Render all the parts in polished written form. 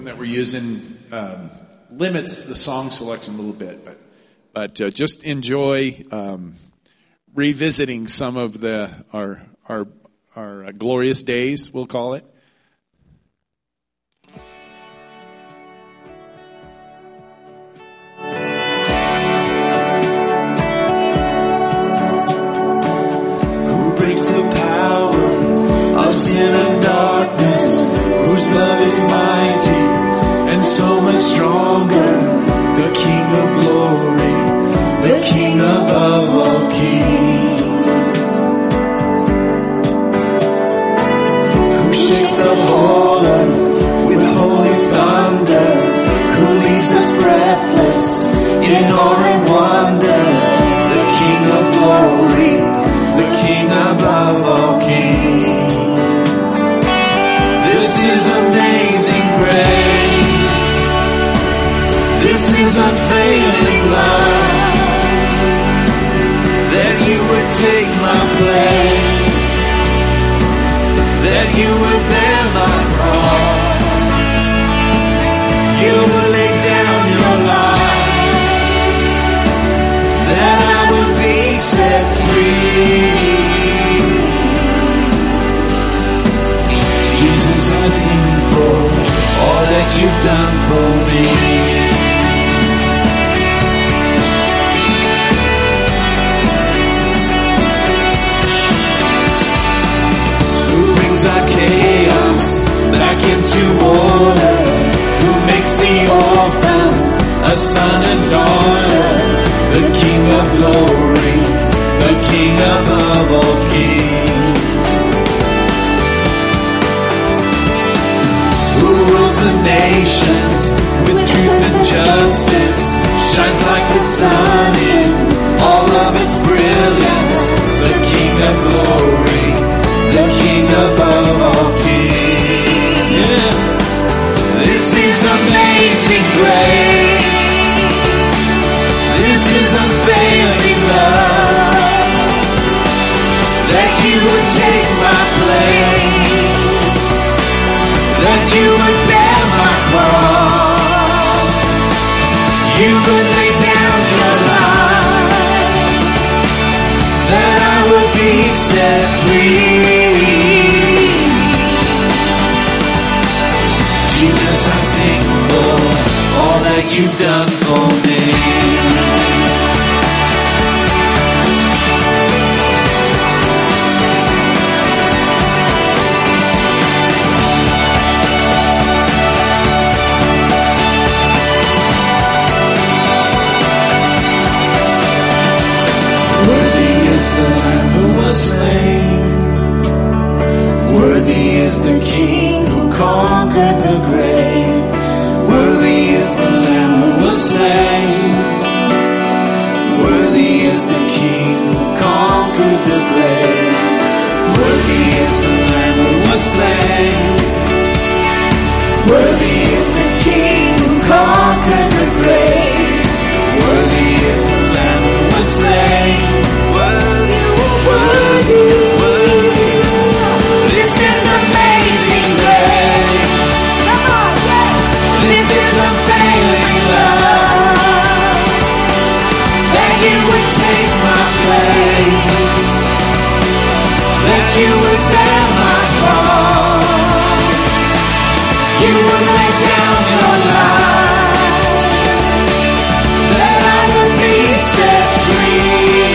that we're using limits the song selection a little bit, but just enjoy revisiting some of our glorious days, we'll call it. Who breaks the power of sin and darkness, whose love is mighty and so much stronger, the King of glory, the King above all kings, who shakes the whole earth with holy thunder, who leaves us breathless in awe and wonder, the King of glory, the King above all kings. This is amazing grace. This is unfailing love, that you would take my place, that you would bear my cross, you would lay down your life, that I would be set free. Jesus, I sing for all that you've done for me. Our chaos back into order, who makes the orphan a son and daughter, the King of glory, the King above all kings, who rules the nations with truth and justice, shines like the sun in all of its brilliance, the King of glory, the King above all kings. Yes. This is amazing grace. This is unfailing love, that you would take my place, that you would bear my cross, you would lay down your life, that I would be set free. Jesus, I sing for all that you've done for me. Worthy is the Lamb who was slain, worthy is the King who conquered the grave, worthy is the Lamb who was slain, worthy is the King who conquered the grave, worthy is the Lamb who was slain, worthy is the King who conquered the grave, worthy is the Lamb who was slain, worthy is the Lamb. This is amazing grace. Come on, yes. This is unfailing love, that you would take my place, that you would bear my cross, you would lay down your life, that I would be set free.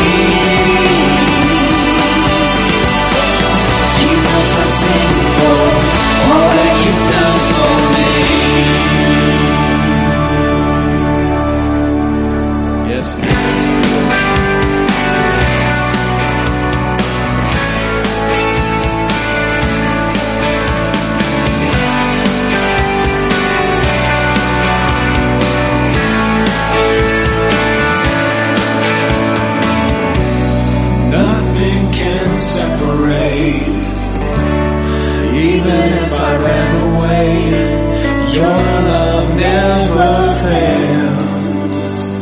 Jesus, I sing for all that you've done for me. Yes. Nothing can separate. Even if I ran away, your love never fails.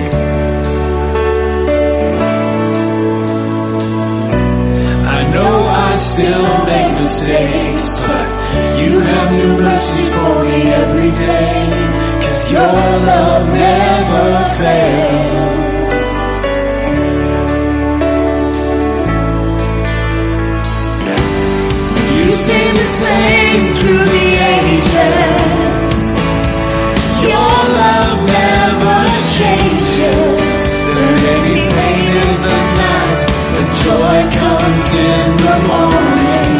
I know I still make mistakes, but you have new mercy for me every day, 'cause your love never fails. You stay the same through the ages. Your love never changes. There may be pain in the night, but joy comes in the morning.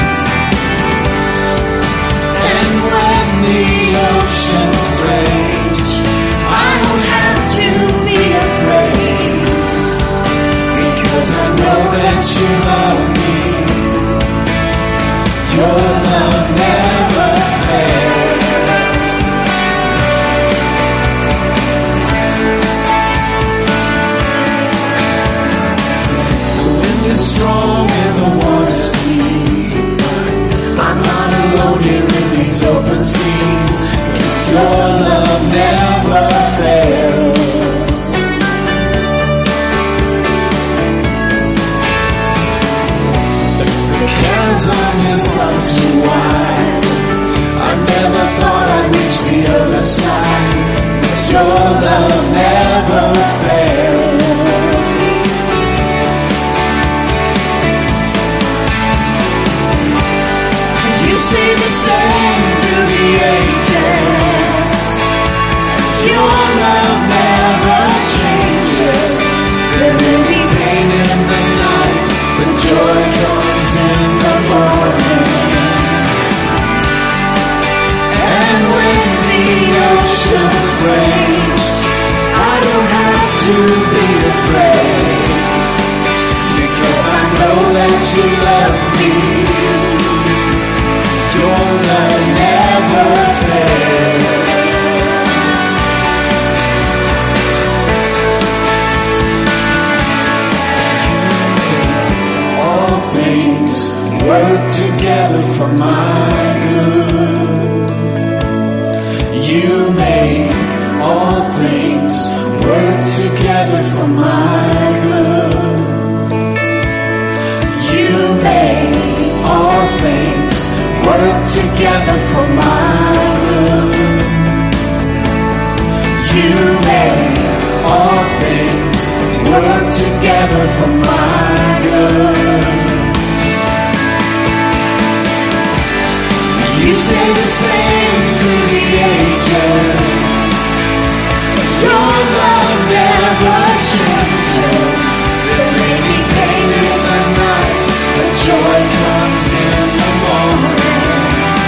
And when the oceans rage, I don't have to be afraid, because I know that you love me. Your love never fails. The wind is strong and the water's deep. I'm not alone here in these open seas, 'cause your love never fails. The chasm is far too wide. I never thought I'd reach the other side, 'cause your love never fails. You stay the same through the ages. Your love never changes. There may be pain in the night, but joy comes in the morning. And when the oceans rage, I don't have to be afraid, because I know that you love me. Your love never fails. All things work together for my good. You make all things work together for my good. You make all things work together for my good. You make all things work together for my good. You stay the same through the ages. Your love never changes. There may be pain in the night, but joy comes in the morning.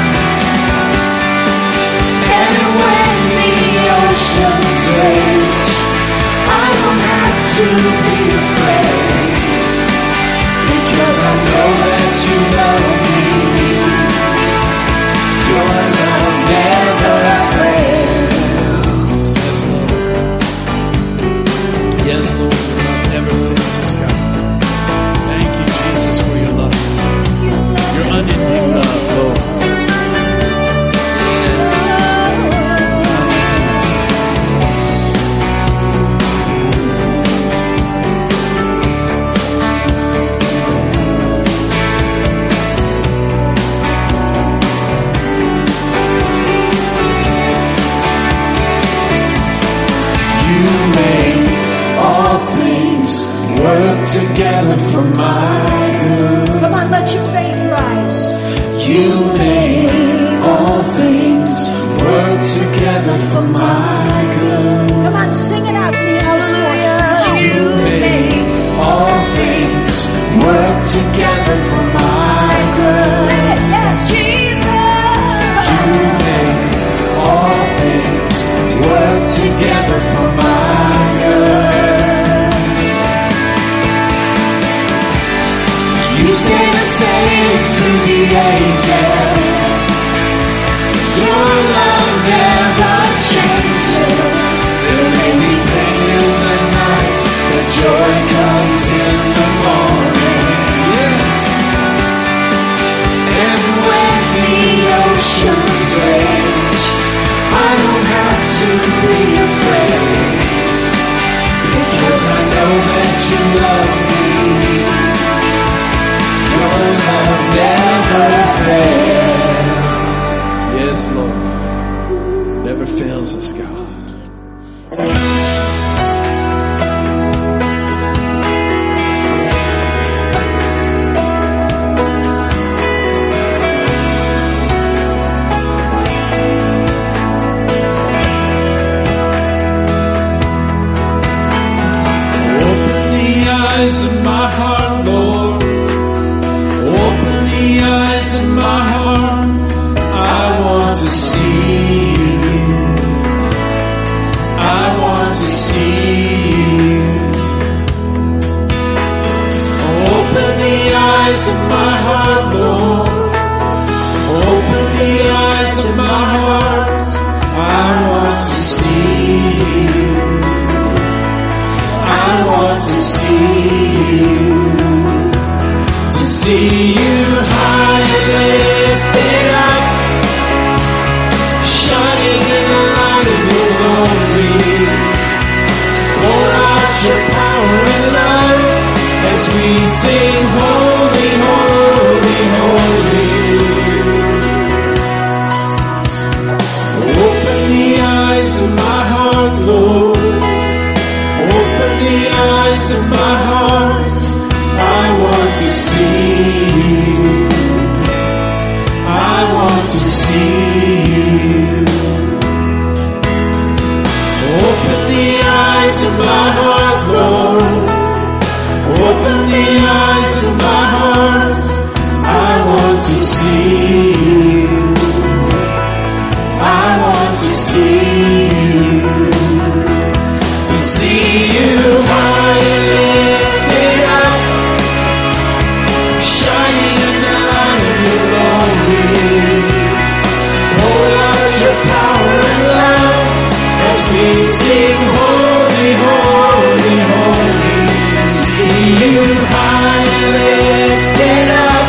And when the oceans rage, I don't have to be afraid, because I know that you love me. Your love never fails. Yes, Lord. Yes, Lord, your love never fails us, God. Thank you, Jesus, for your love. Your unending love, Lord. Yes. You make all things work together for my good. Come on, let your faith rise. You make all things work together for my good. Come on, sing it out to your house, Lord. You make all things work together for my good. Sing it, yes. Jesus. You make all things work together for my good. You stay the same through the ages. Your love never changes. There may be never fails us, God. Of my heart, Lord, open the eyes of my heart. I want to see you. I want to see you. Open the eyes of my heart, Lord. Open the eyes of my heart. I want to see you. I want to see you high and lifted up, shining in the light of your glory. Pour out your power and love as we sing, holy, holy, holy. Open the eyes of my heart, Lord. Open the eyes of my heart. I want to see you. I want to see you. Open the eyes of my heart, Lord. Open the eyes of my heart. I want to see you. I want to see you. To see you high and lifted up, shining in the light of your glory. Pour out your power and love as we sing, holy, holy, holy. See you high and lifted up,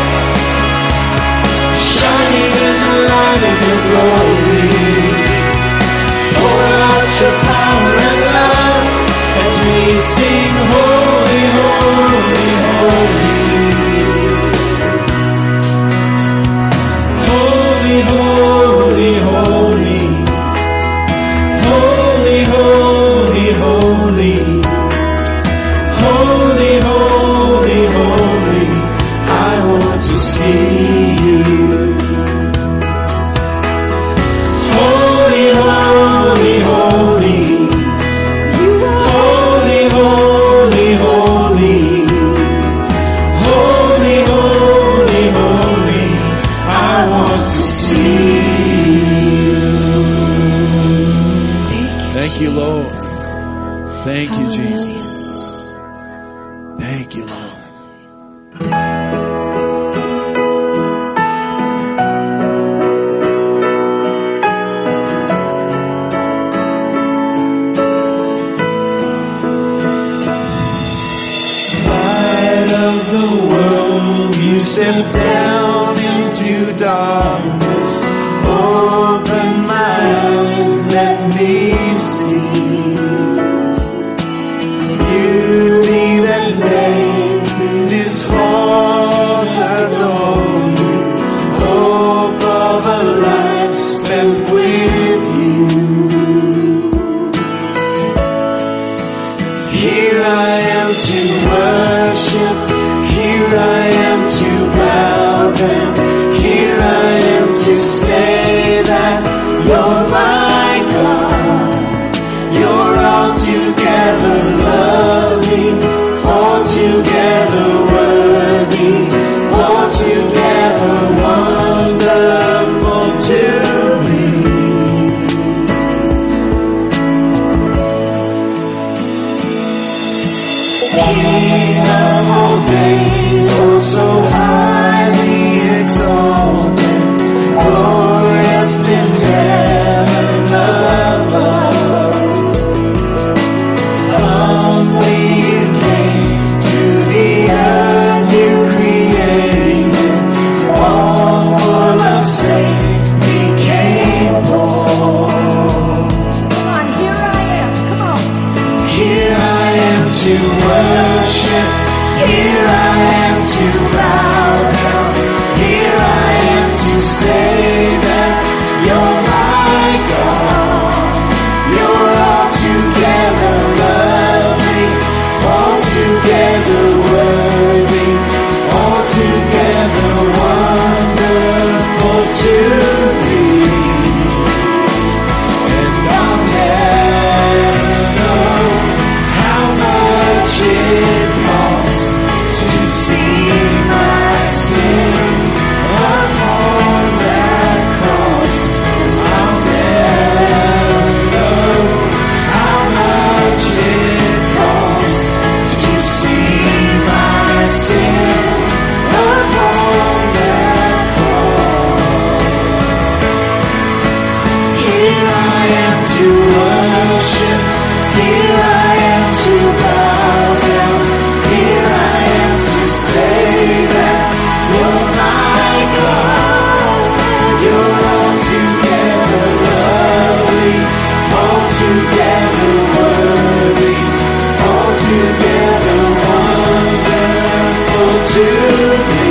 shining in the light of your glory. Pour out your power and love as we sing, holy, holy, holy. Holy, holy, holy. Holy, holy, holy. Holy, holy, holy. I want to see you. Holy, holy, holy. Holy, holy, holy. Holy, holy, holy. I want to see you. Thank you, Lord. Thank you, Jesus. Thank you, Lord. Light of the world, you step down into darkness. Open my eyes, let me see beauty that made this heart adore you. Hope of a life spent with you. Here I am to worship. Here I am to bow down. Here I am to say that you're my God. You're altogether lovely, altogether worthy, altogether wonderful to me. King of all days, oh so highly exalted, glorious in heaven above. Humbly you came to the earth you created, all full of sin became born. Come on, here I am. Come on. Here I am to worship. Here I am to bow altogether worthy, altogether wonderful to me.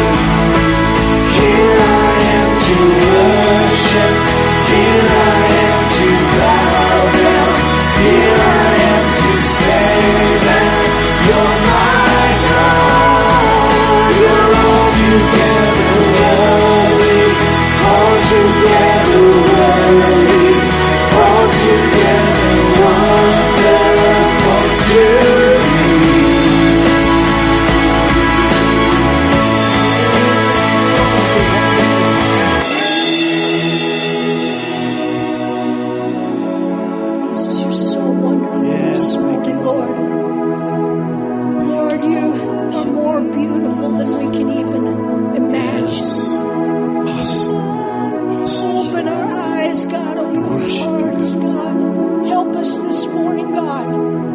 Here I am to worship, here I am to bow down, here I am to say that you're my God. You're altogether worthy, altogether worthy, altogether wonderful to me. Jesus, you're so wonderful this morning, Lord. Lord, you are more beautiful than we can even imagine. Open our eyes, God. Open our hearts, God. Help us this morning, God.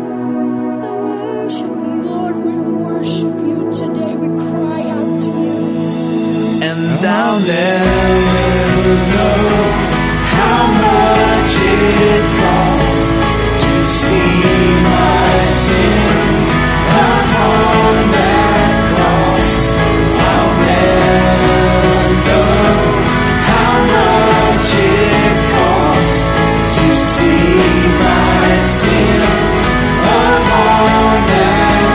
Lord, we worship you today. We cry out to you. And I'll never know how much it costs to see my sin upon that cross. I'll never know how much it costs to see my sin upon that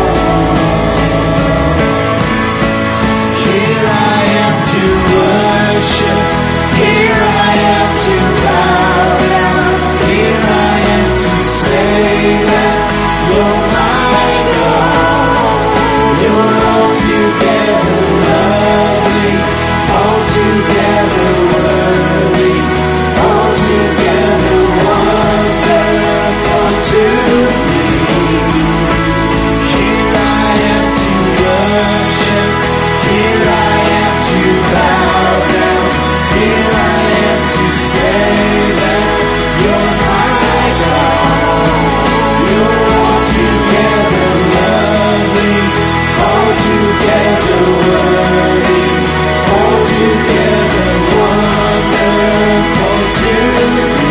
cross. Here I am to worship, here I am to bow down, here I am to say that you're my God. You're altogether lovely, altogether worthy, altogether wonderful to me. Here I am to worship, here I am to bow down, here I am to say that you're my God. You're altogether lovely, altogether worthy, altogether wonderful to me.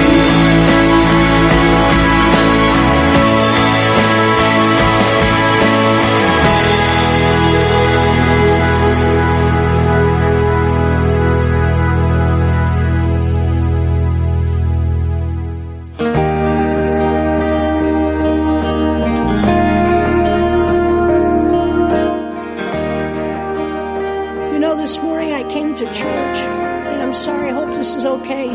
You know, this morning I came to church, and I'm sorry, I hope this is okay.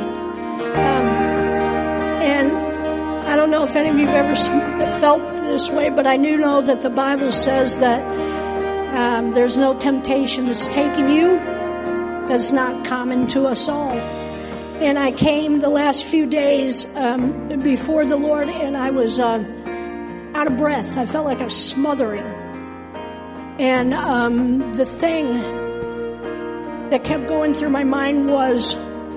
And I don't know if any of you have ever felt this way, but I do know that the Bible says that there's no temptation that's taken you that's not common to us all. And I came the last few days before the Lord, and I was out of breath. I felt like I was smothering. And the thing that kept going through my mind was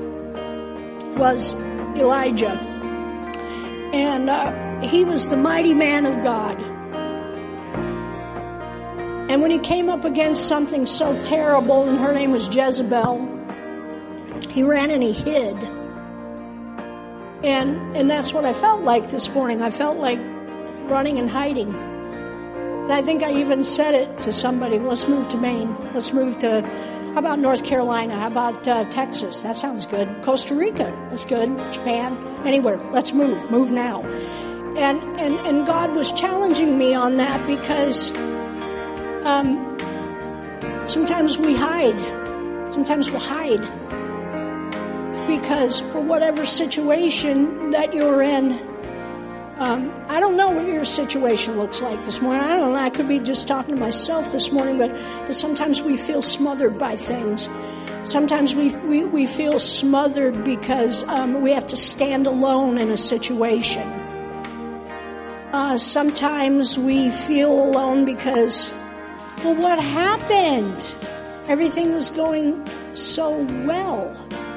Elijah. And he was the mighty man of God. And when he came up against something so terrible, and her name was Jezebel, he ran and he hid. And that's what I felt like this morning. I felt like running and hiding. And I think I even said it to somebody, let's move to Maine. Let's move to, how about North Carolina? How about Texas? That sounds good. Costa Rica, that's good. Japan, anywhere. Let's move. Move now. And God was challenging me on that because sometimes we hide. Sometimes we'll hide. Because for whatever situation that you're in, I don't know what your situation looks like this morning. I don't know. I could be just talking to myself this morning, but sometimes we feel smothered by things. Sometimes we feel smothered because we have to stand alone in a situation. Sometimes we feel alone because, well, what happened? Everything was going so well.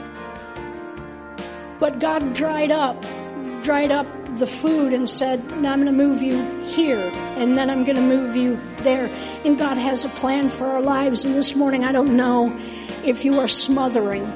But God dried up the food and said, now I'm going to move you here, and then I'm going to move you there. And God has a plan for our lives. And this morning, I don't know if you are smothering.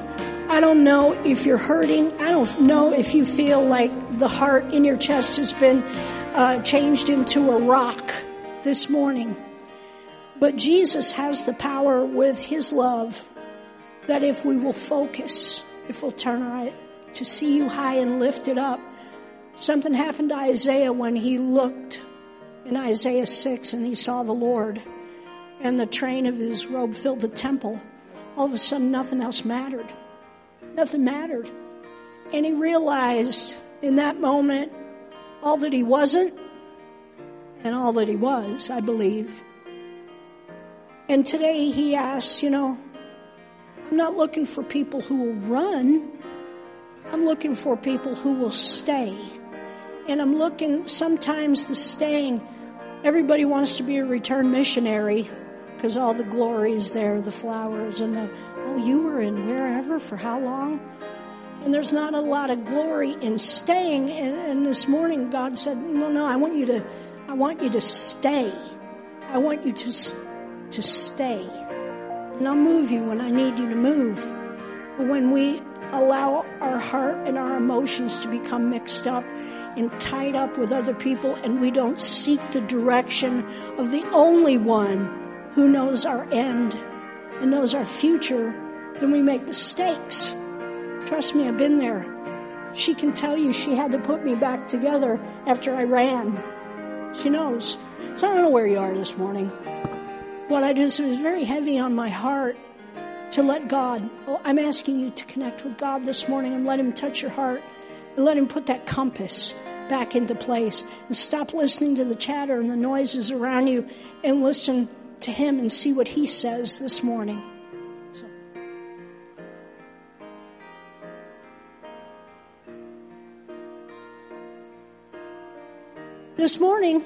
I don't know if you're hurting. I don't know if you feel like the heart in your chest has been changed into a rock this morning. But Jesus has the power with his love that if we will focus, if we'll turn our eye to see you high and lifted up. Something happened to Isaiah when he looked in Isaiah 6 and he saw the Lord and the train of his robe filled the temple. All of a sudden, nothing else mattered. Nothing mattered. And he realized in that moment all that he wasn't and all that he was, I believe. And today he asks, I'm not looking for people who will run. I'm looking for people who will stay. And I'm looking, sometimes the staying, everybody wants to be a return missionary because all the glory is there, the flowers and you were in wherever for how long? And there's not a lot of glory in staying. And this morning God said, no, I want you to stay. I want you to stay. And I'll move you when I need you to move. But when we allow our heart and our emotions to become mixed up and tied up with other people, and we don't seek the direction of the only one who knows our end and knows our future, then we make mistakes. Trust me, I've been there. She can tell you she had to put me back together after I ran. She knows. So I don't know where you are this morning. What I just was very heavy on my heart to let God. I'm asking you to connect with God this morning and let him touch your heart and let him put that compass back into place and stop listening to the chatter and the noises around you and listen to him and see what he says this morning. So. This morning,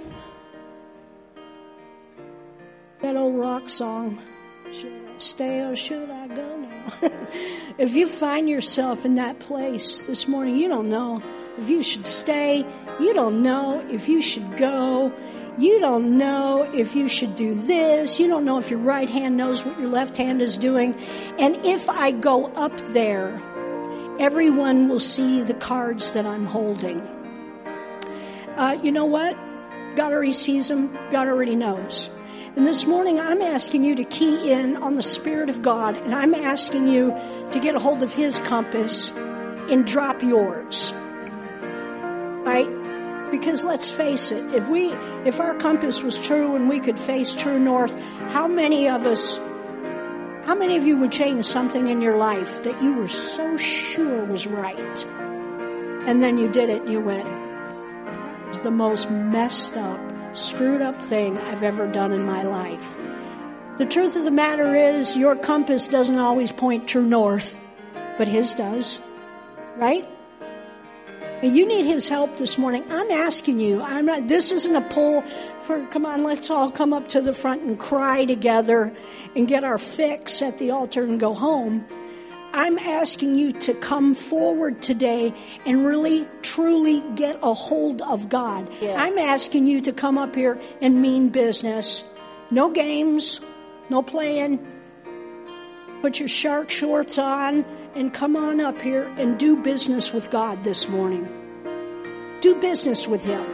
that old rock song, should I stay or should I go now? If you find yourself in that place this morning, you don't know if you should stay. You don't know if you should go. You don't know if you should do this. You don't know if your right hand knows what your left hand is doing. And if I go up there, everyone will see the cards that I'm holding. You know what? God already sees them. God already knows. And this morning, I'm asking you to key in on the Spirit of God, and I'm asking you to get a hold of his compass and drop yours. Right? Because let's face it, if our compass was true and we could face true north, how many of you would change something in your life that you were so sure was right? And then you did it and you went, it's the most messed up, screwed up thing I've ever done in my life. The truth of the matter is your compass doesn't always point true north, but his does, right? You need his help this morning. I'm asking you, this isn't a pull for, come on, let's all come up to the front and cry together and get our fix at the altar and go home. I'm asking you to come forward today and really, truly get a hold of God. Yes. I'm asking you to come up here and mean business. No games, no playing. Put your shark shorts on and come on up here and do business with God this morning. Do business with him.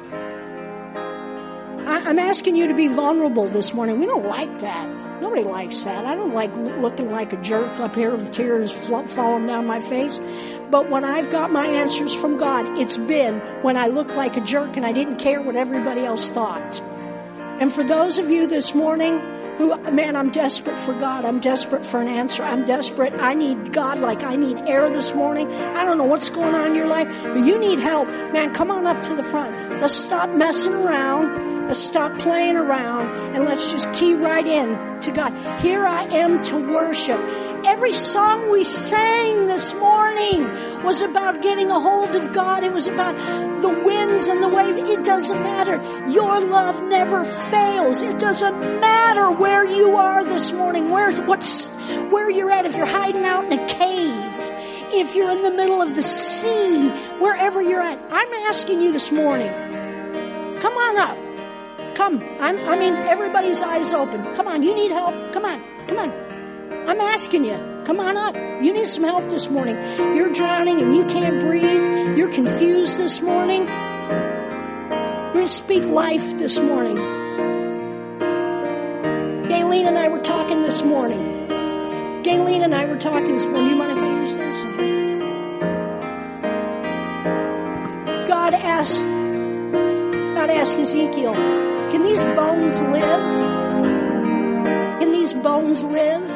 I'm asking you to be vulnerable this morning. We don't like that. Nobody likes that. I don't like looking like a jerk up here with tears falling down my face. But when I've got my answers from God, it's been when I look like a jerk and I didn't care what everybody else thought. And for those of you this morning who, man, I'm desperate for God. I'm desperate for an answer. I'm desperate. I need God like I need air this morning. I don't know what's going on in your life, but you need help. Man, come on up to the front. Let's stop messing around. Let's stop playing around and let's just key right in to God. Here I am to worship. Every song we sang this morning was about getting a hold of God. It was about the winds and the waves. It doesn't matter. Your love never fails. It doesn't matter where you are this morning, where you're at, if you're hiding out in a cave, if you're in the middle of the sea, wherever you're at. I'm asking you this morning, come on up. Come. I mean, everybody's eyes open. Come on, you need help. Come on. I'm asking you, come on up. You need some help this morning. You're drowning and you can't breathe. You're confused this morning. We're going to speak life this morning. Gayleen and I were talking this morning. Do you mind if I use this? God asked Ezekiel, can these bones live? Can these bones live?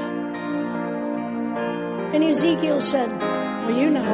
And Ezekiel said, well, you know.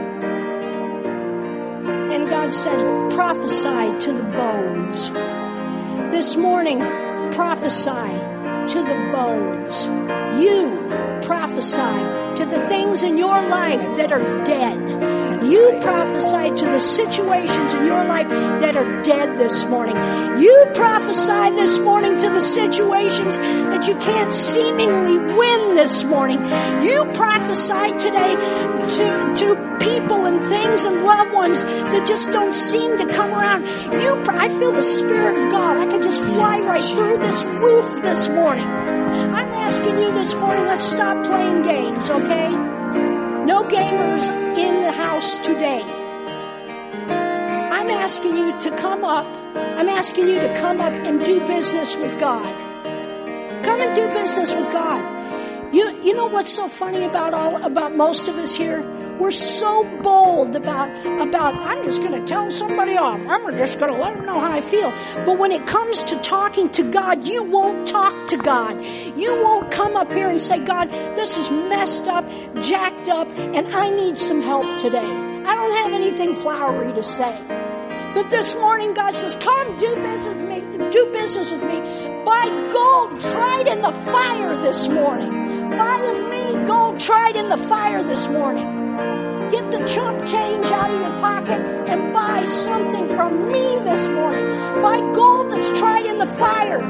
And God said, prophesy to the bones. This morning, prophesy to the bones. You prophesy to the things in your life that are dead. You prophesy to the situations in your life that are dead this morning. You prophesy this morning to the situations that you can't seemingly win this morning. You prophesy today to people and things and loved ones that just don't seem to come around. I feel the Spirit of God. I can just fly right through this roof this morning. I'm asking you this morning, let's stop playing games, okay? No gamers in the house today. I'm asking you to come up. I'm asking you to come up and do business with God. Come and do business with God. You know what's so funny about most of us here? We're so bold about I'm just going to tell somebody off. I'm just going to let them know how I feel. But when it comes to talking to God, you won't talk to God. You won't come up here and say, God, this is messed up, jacked up, and I need some help today. I don't have anything flowery to say. But this morning, God says, come do business with me. Do business with me. Buy gold tried in the fire this morning. Buy of me gold tried in the fire this morning. Get the chump change out of your pocket and buy something from me this morning. Buy gold that's tried in the fire.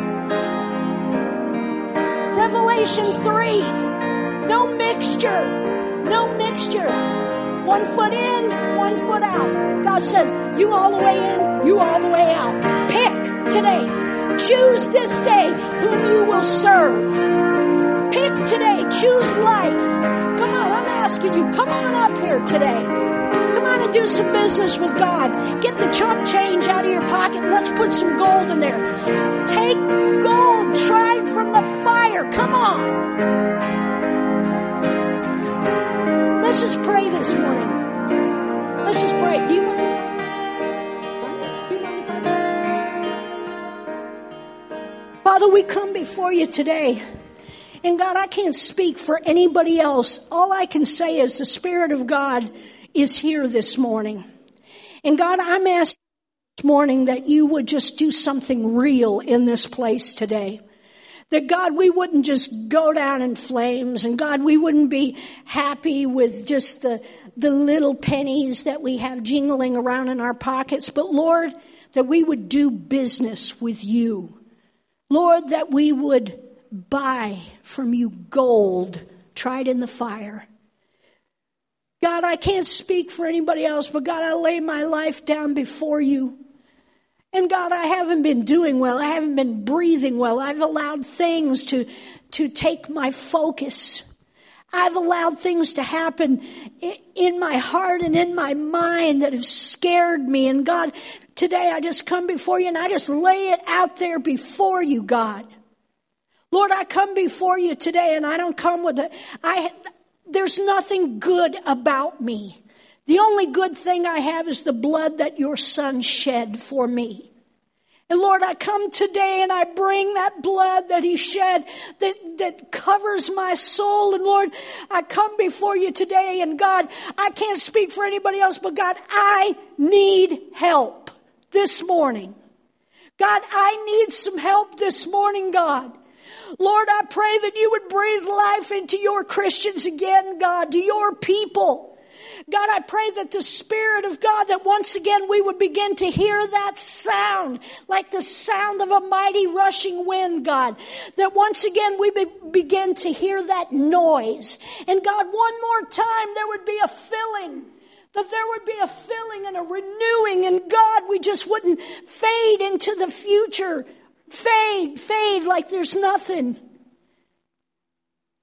Revelation 3. No mixture. No mixture. 1 foot in, 1 foot out. God said, you all the way in, you all the way out. Pick today. Choose this day whom you will serve. Pick today. Choose life. Come on, I'm asking you. Come on up here today. Come on and do some business with God. Get the chump change out of your pocket. Let's put some gold in there. Take gold tried from the fire. Come on. Let's just pray this morning. Let's just pray. Do you mind? If I do? Father, we come before you today. And God, I can't speak for anybody else. All I can say is the Spirit of God is here this morning. And God, I'm asking this morning that you would just do something real in this place today. That God, we wouldn't just go down in flames. And God, we wouldn't be happy with just the little pennies that we have jingling around in our pockets. But Lord, that we would do business with you. Lord, that we would buy from you gold tried in the fire. God, I can't speak for anybody else, but God, I lay my life down before you. And God, I haven't been doing well. I haven't been breathing well. I've allowed things to take my focus. I've allowed things to happen in my heart and in my mind that have scared me. And God, today I just come before you and I just lay it out there before you, God. Lord, I come before you today and I don't come with there's nothing good about me. The only good thing I have is the blood that your Son shed for me. And Lord, I come today and I bring that blood that he shed that covers my soul. And Lord, I come before you today and God, I can't speak for anybody else, but God, I need help this morning. God, I need some help this morning, God. Lord, I pray that you would breathe life into your Christians again, God, to your people. God, I pray that the Spirit of God, that once again we would begin to hear that sound, like the sound of a mighty rushing wind, God. That once again we begin to hear that noise. And God, one more time there would be a filling. That there would be a filling and a renewing. And God, we just wouldn't fade into the future. Fade like there's nothing.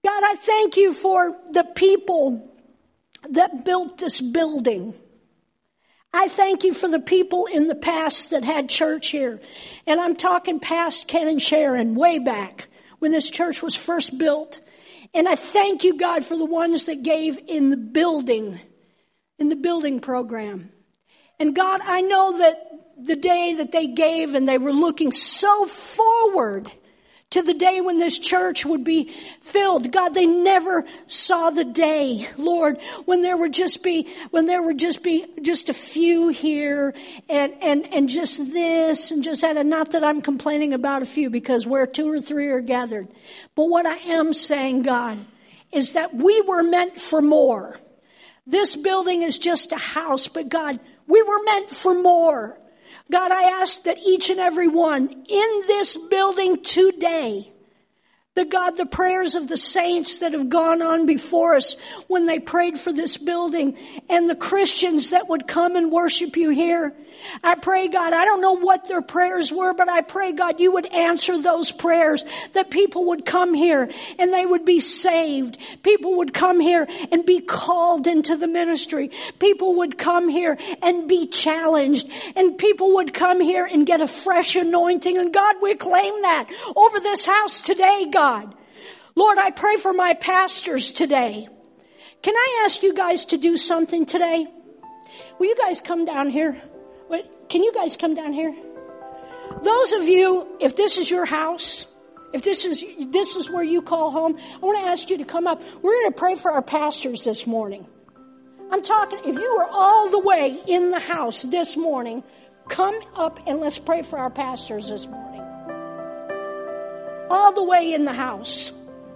God, I thank you for the people that built this building. I thank you for the people in the past that had church here. And I'm talking past Ken and Sharon, way back when this church was first built. And I thank you, God, for the ones that gave in the building program. And God, I know that the day that they gave and they were looking so forward to the day when this church would be filled. God, they never saw the day, Lord, when there would just be just a few here and just this and just that. And not that I'm complaining about a few, because where 2 or 3 are gathered. But what I am saying, God, is that we were meant for more. This building is just a house, but God, we were meant for more. God, I ask that each and every one in this building today, the prayers of the saints that have gone on before us when they prayed for this building, and the Christians that would come and worship you here, I pray, God, I don't know what their prayers were, but I pray, God, you would answer those prayers, that people would come here and they would be saved. People would come here and be called into the ministry. People would come here and be challenged, and people would come here and get a fresh anointing. And God, we claim that over this house today, God. Lord, I pray for my pastors today. Can I ask you guys to do something today? Will you guys come down here? Can you guys come down here? Those of you, if this is your house, if this is where you call home, I want to ask you to come up. We're going to pray for our pastors this morning. I'm talking, if you are all the way in the house this morning, come up and let's pray for our pastors this morning. All the way in the house.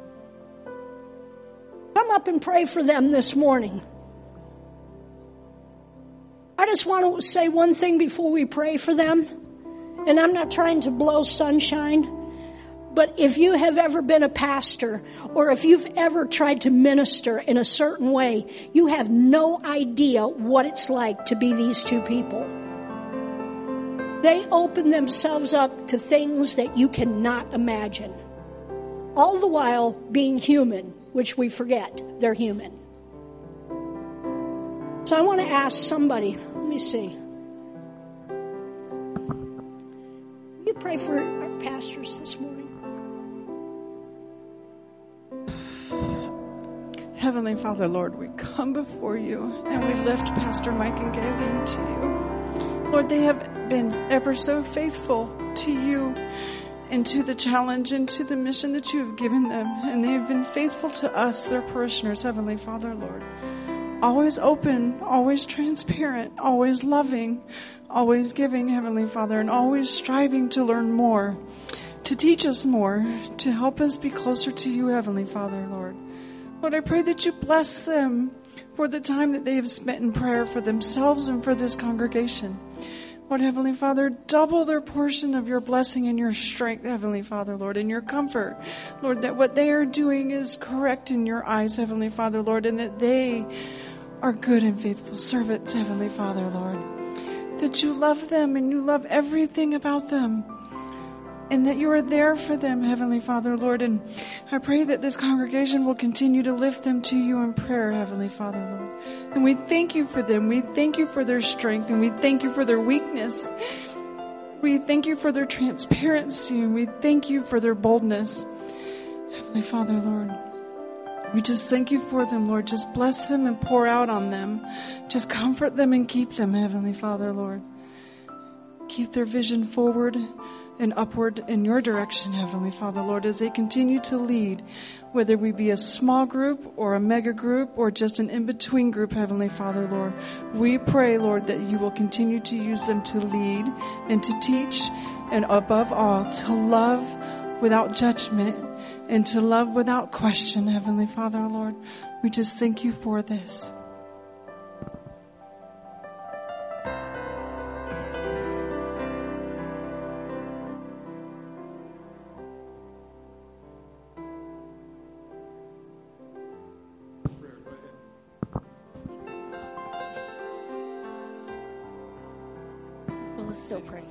Come up and pray for them this morning. I just want to say one thing before we pray for them. And I'm not trying to blow sunshine. But if you have ever been a pastor, or if you've ever tried to minister in a certain way, you have no idea what it's like to be these two people. They open themselves up to things that you cannot imagine. All the while being human, which we forget. They're human. So I want to ask somebody, let me see. Will you pray for our pastors this morning? Heavenly Father, Lord, we come before you and we lift Pastor Mike and Galen to you. Lord, they have been ever so faithful to you and to the challenge and to the mission that you have given them. And they have been faithful to us, their parishioners, Heavenly Father, Lord. Always open, always transparent, always loving, always giving, Heavenly Father, and always striving to learn more, to teach us more, to help us be closer to you, Heavenly Father, Lord. Lord, I pray that you bless them for the time that they have spent in prayer for themselves and for this congregation. Lord, Heavenly Father, double their portion of your blessing and your strength, Heavenly Father, Lord, and your comfort. Lord, that what they are doing is correct in your eyes, Heavenly Father, Lord, and that they are good and faithful servants, Heavenly Father, Lord. That you love them and you love everything about them. And that you are there for them, Heavenly Father, Lord. And I pray that this congregation will continue to lift them to you in prayer, Heavenly Father, Lord. And we thank you for them. We thank you for their strength. And we thank you for their weakness. We thank you for their transparency. And we thank you for their boldness. Heavenly Father, Lord. We just thank you for them, Lord. Just bless them and pour out on them. Just comfort them and keep them, Heavenly Father, Lord. Keep their vision forward and upward in your direction, Heavenly Father, Lord, as they continue to lead, whether we be a small group or a mega group or just an in-between group, Heavenly Father, Lord. We pray, Lord, that you will continue to use them to lead and to teach, and above all, to love without judgment and to love without question, Heavenly Father, Lord. We just thank you for this. Well, let's still pray.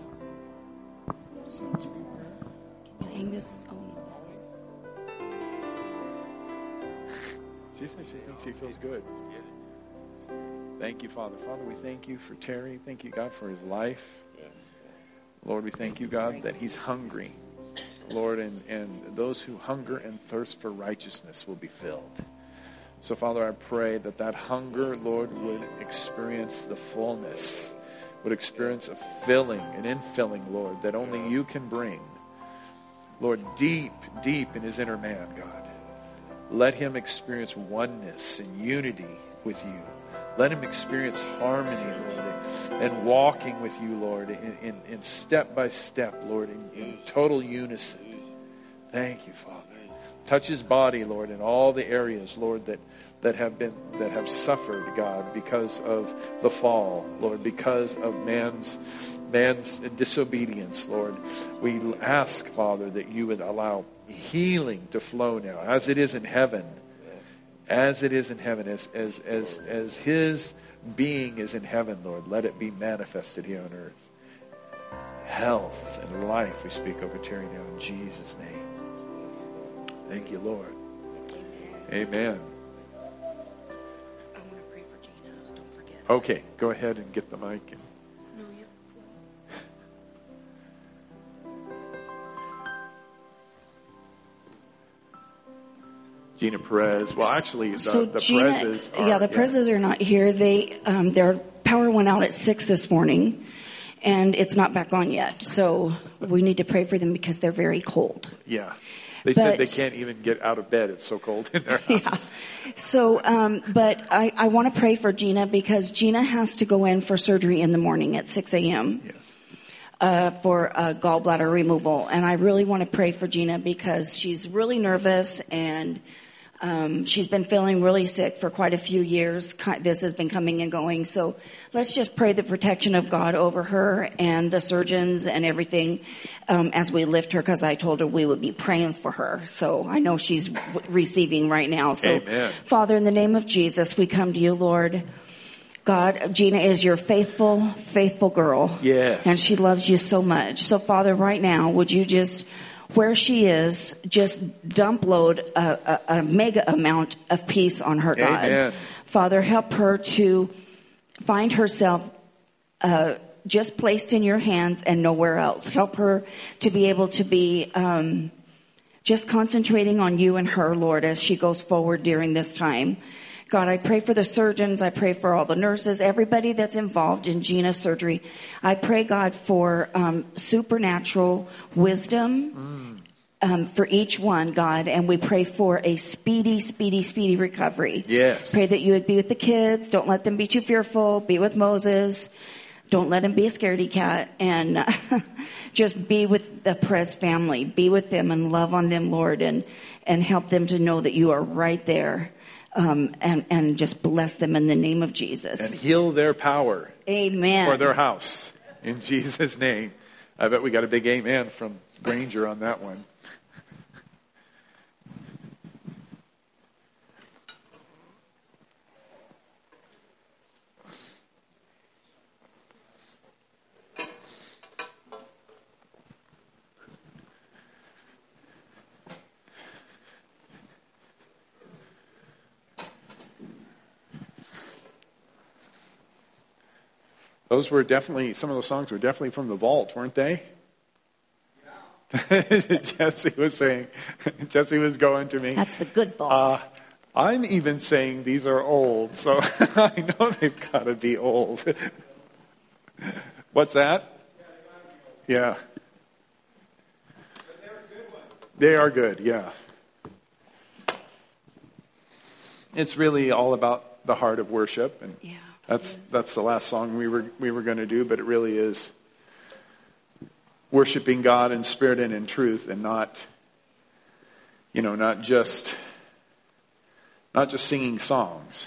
Can you hang this? Oh, no. She said she thinks she feels good. Thank you, Father. Father, we thank you for Terry. Thank you, God, for his life. Lord, we thank you, God, that he's hungry. Lord, and those who hunger and thirst for righteousness will be filled. So, Father, I pray that that hunger, Lord, would experience the fullness, would experience a filling, an infilling, Lord, that only you can bring. Lord, deep, deep in his inner man, God. Let him experience oneness and unity with you. Let him experience harmony, Lord, and walking with you, Lord, in step by step, Lord, in total unison. Thank you, Father. Touch his body, Lord, in all the areas, Lord, that have suffered, God, because of the fall, Lord, because of man's disobedience, Lord. We ask, Father, that you would allow healing to flow now, as it is in heaven. As it is in heaven, as his being is in heaven, Lord, let it be manifested here on earth. Health and life we speak over Terry now in Jesus' name. Thank you, Lord. Amen. I want to pray for Gina. Don't forget. Okay, go ahead and get the mic. No, you. Gina Perez. Well, actually, the Gina, Perez's are... the Perez's are not here. Their power went out at 6 this morning, and it's not back on yet. So we need to pray for them because they're very cold. Yeah. They said they can't even get out of bed. It's so cold in their house. Yeah. So, but I want to pray for Gina because Gina has to go in for surgery in the morning at 6 a.m. Yes. For gallbladder removal. And I really want to pray for Gina because she's really nervous and she's been feeling really sick for quite a few years. This has been coming and going. So let's just pray the protection of God over her and the surgeons and everything as we lift her, because I told her we would be praying for her. So I know she's receiving right now. So, Amen. Father, in the name of Jesus, we come to you, Lord. God, Gina is your faithful, faithful girl. Yes. And she loves you so much. So, Father, right now, would you just... where she is, just dump load a mega amount of peace on her, God. Amen. Father, help her to find herself just placed in your hands and nowhere else. Help her to be able to be just concentrating on you and her, Lord, as she goes forward during this time. God, I pray for the surgeons. I pray for all the nurses, everybody that's involved in Gina's surgery. I pray, God, for supernatural wisdom for each one, God. And we pray for a speedy, speedy, speedy recovery. Yes. Pray that you would be with the kids. Don't let them be too fearful. Be with Moses. Don't let him be a scaredy cat. And just be with the Perez family. Be with them and love on them, Lord. And help them to know that you are right there. And just bless them in the name of Jesus. And heal their power. Amen. For their house. In Jesus' name. I bet we got a big amen from Granger on that one. Those were definitely, some of those songs were definitely from the vault, weren't they? Yeah. Jesse was saying, Jesse was going to me. That's the good vault. I'm even saying these are old, so I know they've got to be old. What's that? Yeah. But they're good ones. They are good, yeah. It's really all about the heart of worship, and Yeah. That's the last song we were going to do, but it really is worshiping God in spirit and in truth, and not just singing songs.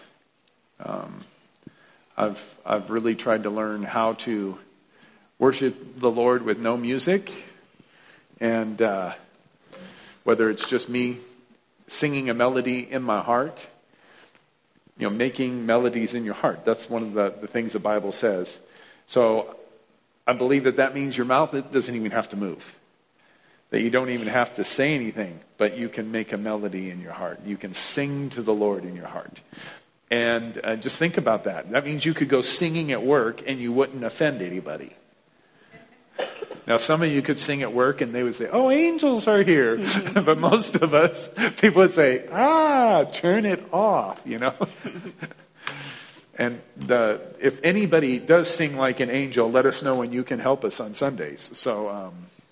I've really tried to learn how to worship the Lord with no music, and whether it's just me singing a melody in my heart. Making melodies in your heart. That's one of the things the Bible says. So I believe that means your mouth, it doesn't even have to move. that you don't even have to say anything, but you can make a melody in your heart. You can sing to the Lord in your heart. And just think about that. That means you could go singing at work and you wouldn't offend anybody. Now, some of you could sing at work and they would say, oh, angels are here. But most of us, people would say, turn it off, you know. And if anybody does sing like an angel, let us know and you can help us on Sundays. So,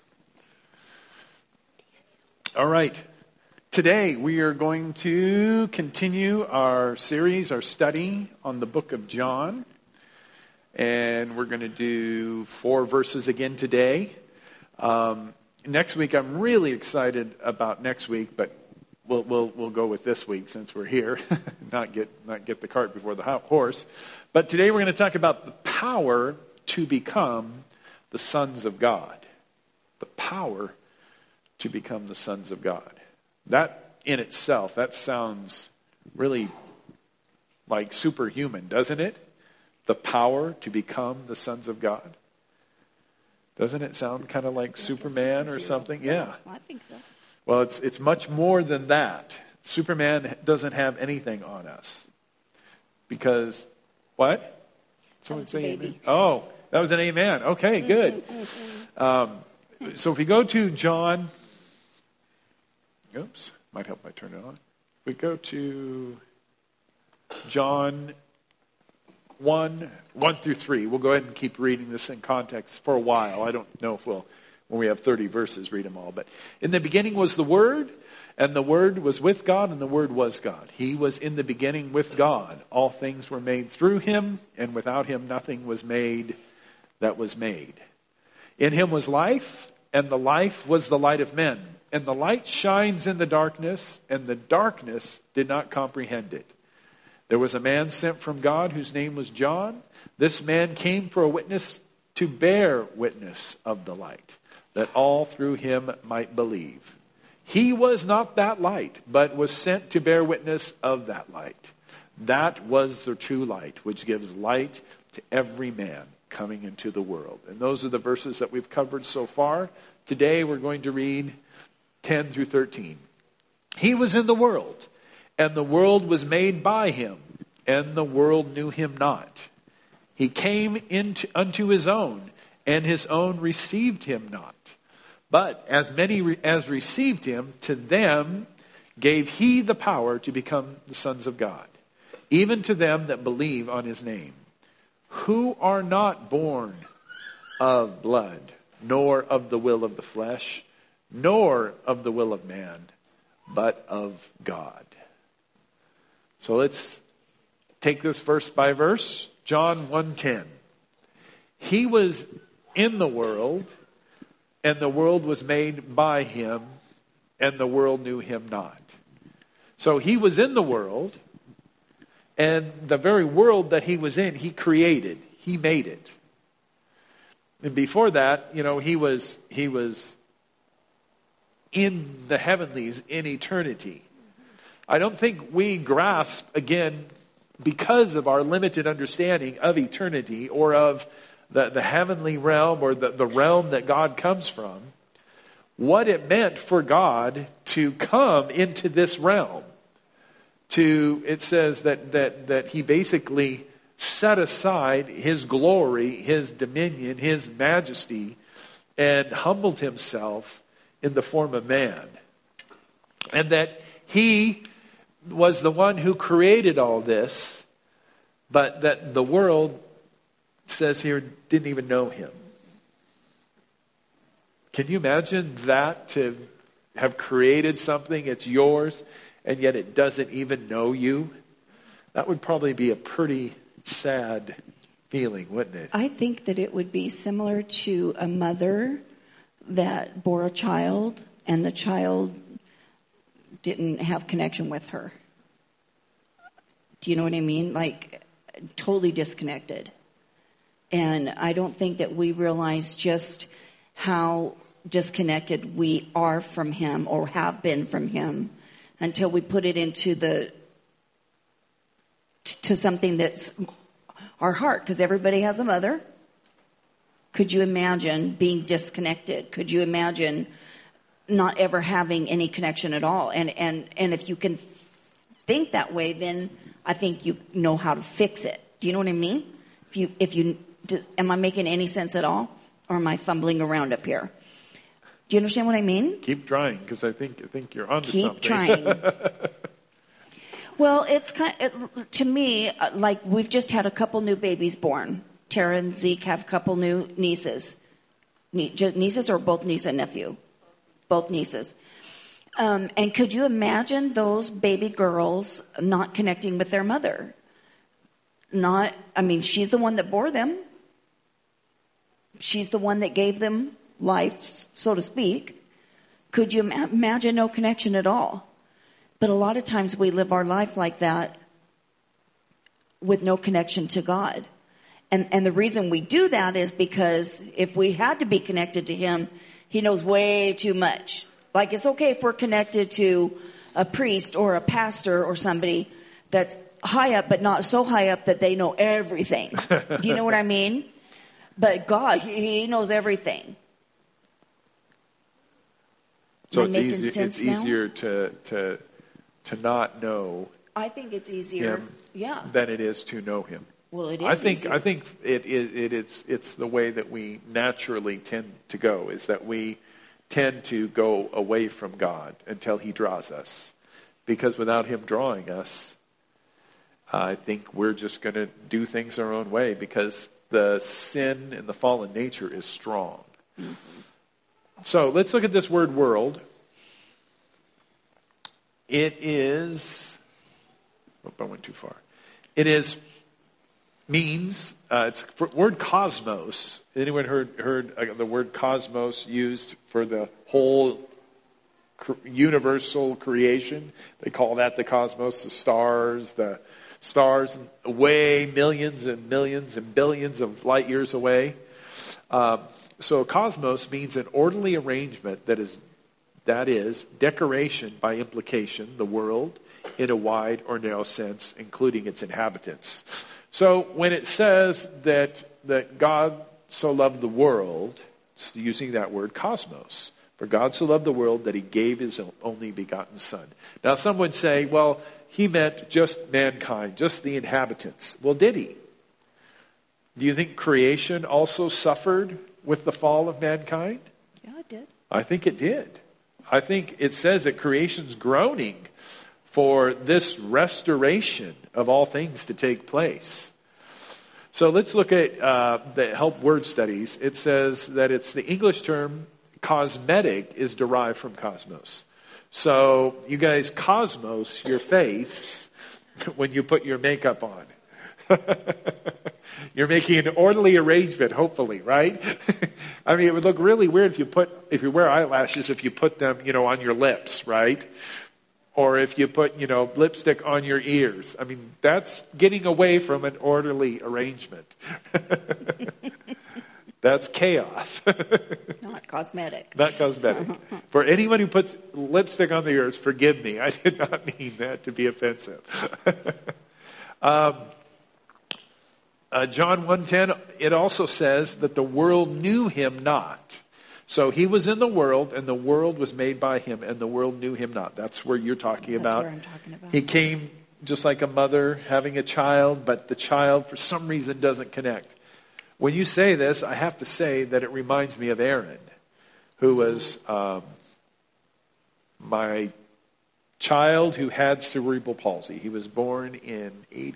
all right. Today we are going to continue our series, our study on the book of John. And we're going to do 4 verses again today. Next week, I'm really excited about next week, but we'll go with this week since we're here, not get the cart before the horse. But today we're going to talk about the power to become the sons of God. The power to become the sons of God. That in itself, that sounds really like superhuman, doesn't it? The power to become the sons of God. Doesn't it sound kind of like Superman or something? Yeah. I think so. Well, it's much more than that. Superman doesn't have anything on us. Because, what? Someone say amen. Oh, that was an amen. Okay, good. So if we go to John, might help if I turn it on. We go to John 1 through 3. We'll go ahead and keep reading this in context for a while. I don't know if we'll, when we have 30 verses, read them all. But in the beginning was the Word, and the Word was with God, and the Word was God. He was in the beginning with God. All things were made through him, and without him nothing was made that was made. In him was life, and the life was the light of men. And the light shines in the darkness, and the darkness did not comprehend it. There was a man sent from God whose name was John. This man came for a witness to bear witness of the light, that all through him might believe. He was not that light, but was sent to bear witness of that light. That was the true light, which gives light to every man coming into the world. And those are the verses that we've covered so far. Today we're going to read 10 through 13. He was in the world, and the world was made by him, and the world knew him not. He came unto his own, and his own received him not. But as many as received him, to them gave he the power to become the sons of God, even to them that believe on his name, who are not born of blood, nor of the will of the flesh, nor of the will of man, but of God. So let's take this verse by verse. John 1:10. He was in the world, and the world was made by him, and the world knew him not. So he was in the world, and the very world that he was in, he created. He made it. And before that, he was in the heavenlies, in eternity. I don't think we grasp, again, because of our limited understanding of eternity or of the heavenly realm or the realm that God comes from, what it meant for God to come into this realm. It says that he basically set aside his glory, his dominion, his majesty, and humbled himself in the form of man. And that he was the one who created all this, but that the world, says here, didn't even know him. Can you imagine that, to have created something, it's yours, and yet it doesn't even know you? That would probably be a pretty sad feeling, wouldn't it? I think that it would be similar to a mother that bore a child, and the child didn't have connection with her. Do you know what I mean? Like, totally disconnected. And I don't think that we realize just how disconnected we are from him or have been from him until we put it into to something that's our heart. Because everybody has a mother. Could you imagine being disconnected? Could you imagine not ever having any connection at all. And if you can think that way, then I think you know how to fix it. Do you know what I mean? Am I making any sense at all? Or am I fumbling around up here? Do you understand what I mean? Keep trying, because I think you're onto something. Keep trying. Well, it's to me, like we've just had a couple new babies born. Tara and Zeke have a couple new nieces. Just nieces or both niece and nephew? Both nieces. And could you imagine those baby girls not connecting with their mother? She's the one that bore them. She's the one that gave them life, so to speak. Could you imagine no connection at all? But a lot of times we live our life like that with no connection to God. And the reason we do that is because if we had to be connected to Him, He knows way too much. Like, it's okay if we're connected to a priest or a pastor or somebody that's high up, but not so high up that they know everything. Do you know what I mean? But God, He knows everything. So it's easier to not know. I think it's easier, Him than it is to know Him. Well, it is. I think it's the way that we naturally tend to go, is that we tend to go away from God until He draws us. Because without Him drawing us, I think we're just going to do things our own way, because the sin and the fallen nature is strong. Mm-hmm. So let's look at this word world. It is, I went too far. It is, means, it's word cosmos. Anyone heard the word cosmos used for the whole universal creation? They call that the cosmos, the stars away millions and millions and billions of light years away. So cosmos means an orderly arrangement that is decoration by implication, the world, in a wide or narrow sense, including its inhabitants. So when it says that God so loved the world, it's using that word cosmos, for God so loved the world that He gave His only begotten Son. Now some would say, well, He meant just mankind, just the inhabitants. Well, did He? Do you think creation also suffered with the fall of mankind? Yeah, it did. I think it did. I think it says that creation's groaning for this restoration of all things to take place. So let's look at the Help Word Studies. It says that it's the English term cosmetic is derived from cosmos. So you guys cosmos your faiths when you put your makeup on. You're making an orderly arrangement, hopefully, right? I mean, it would look really weird if you wear eyelashes, if you put them, on your lips, right? Or if you put, lipstick on your ears. I mean, that's getting away from an orderly arrangement. That's chaos. Not cosmetic. Not cosmetic. For anyone who puts lipstick on their ears, forgive me. I did not mean that to be offensive. John 1:10, it also says that the world knew Him not. So He was in the world, and the world was made by Him, and the world knew Him not. That's where you're talking about. That's where I'm talking about. He came just like a mother having a child, but the child for some reason doesn't connect. When you say this, I have to say that it reminds me of Aaron, who was my child who had cerebral palsy. He was born in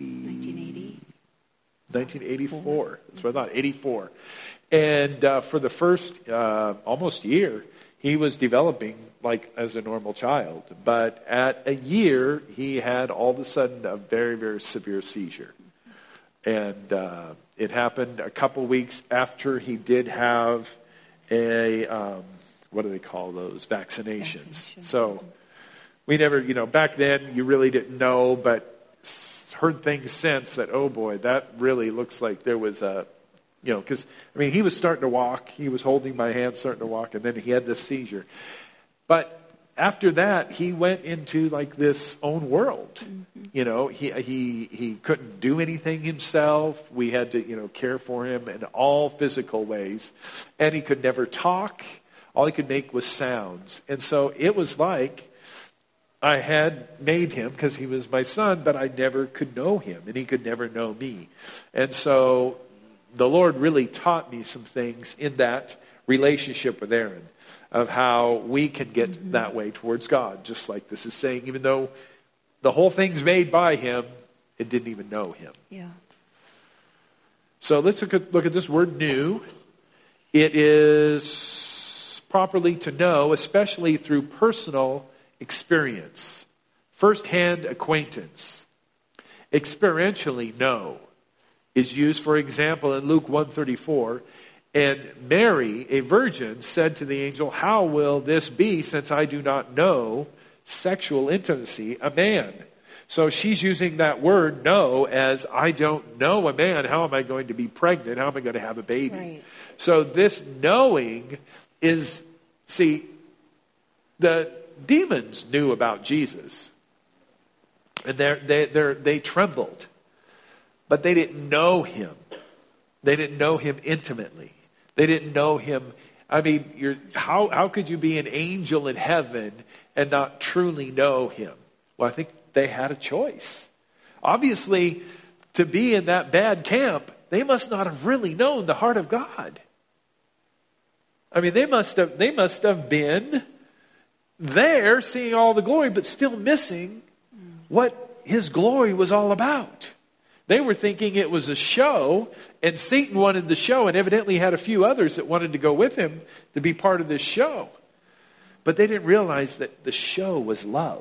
1984. That's what I thought, 84. And for the first almost year, he was developing like as a normal child. But at a year, he had all of a sudden a very, very severe seizure. And it happened a couple weeks after he did have a, what do they call those, vaccinations. So we never, back then you really didn't know, but heard things since that, oh boy, that really looks like there was a, because, he was starting to walk. He was holding my hand, starting to walk, and then he had this seizure. But after that, he went into like this own world. Mm-hmm. He couldn't do anything himself. We had to, care for him in all physical ways. And he could never talk. All he could make was sounds. And so it was like I had made him because he was my son, but I never could know him, and he could never know me. And so the Lord really taught me some things in that relationship with Aaron, of how we can get that way towards God, just like this is saying, even though the whole thing's made by him, it didn't even know him. Yeah. So let's look at this word new. It is properly to know, especially through personal experience, first-hand acquaintance. Experientially know is used, for example, in Luke 1:34. And Mary, a virgin, said to the angel, "How will this be, since I do not know sexual intimacy a man?" So she's using that word know as, I don't know a man. How am I going to be pregnant? How am I going to have a baby? Right. So this knowing is, see, the demons knew about Jesus. And they trembled. But they didn't know him. They didn't know him intimately. They didn't know him. I mean, how could you be an angel in heaven and not truly know him? Well, I think they had a choice. Obviously, to be in that bad camp, they must not have really known the heart of God. I mean, they must have been there seeing all the glory, but still missing what his glory was all about. They were thinking it was a show, and Satan wanted the show, and evidently had a few others that wanted to go with him to be part of this show. But they didn't realize that the show was love.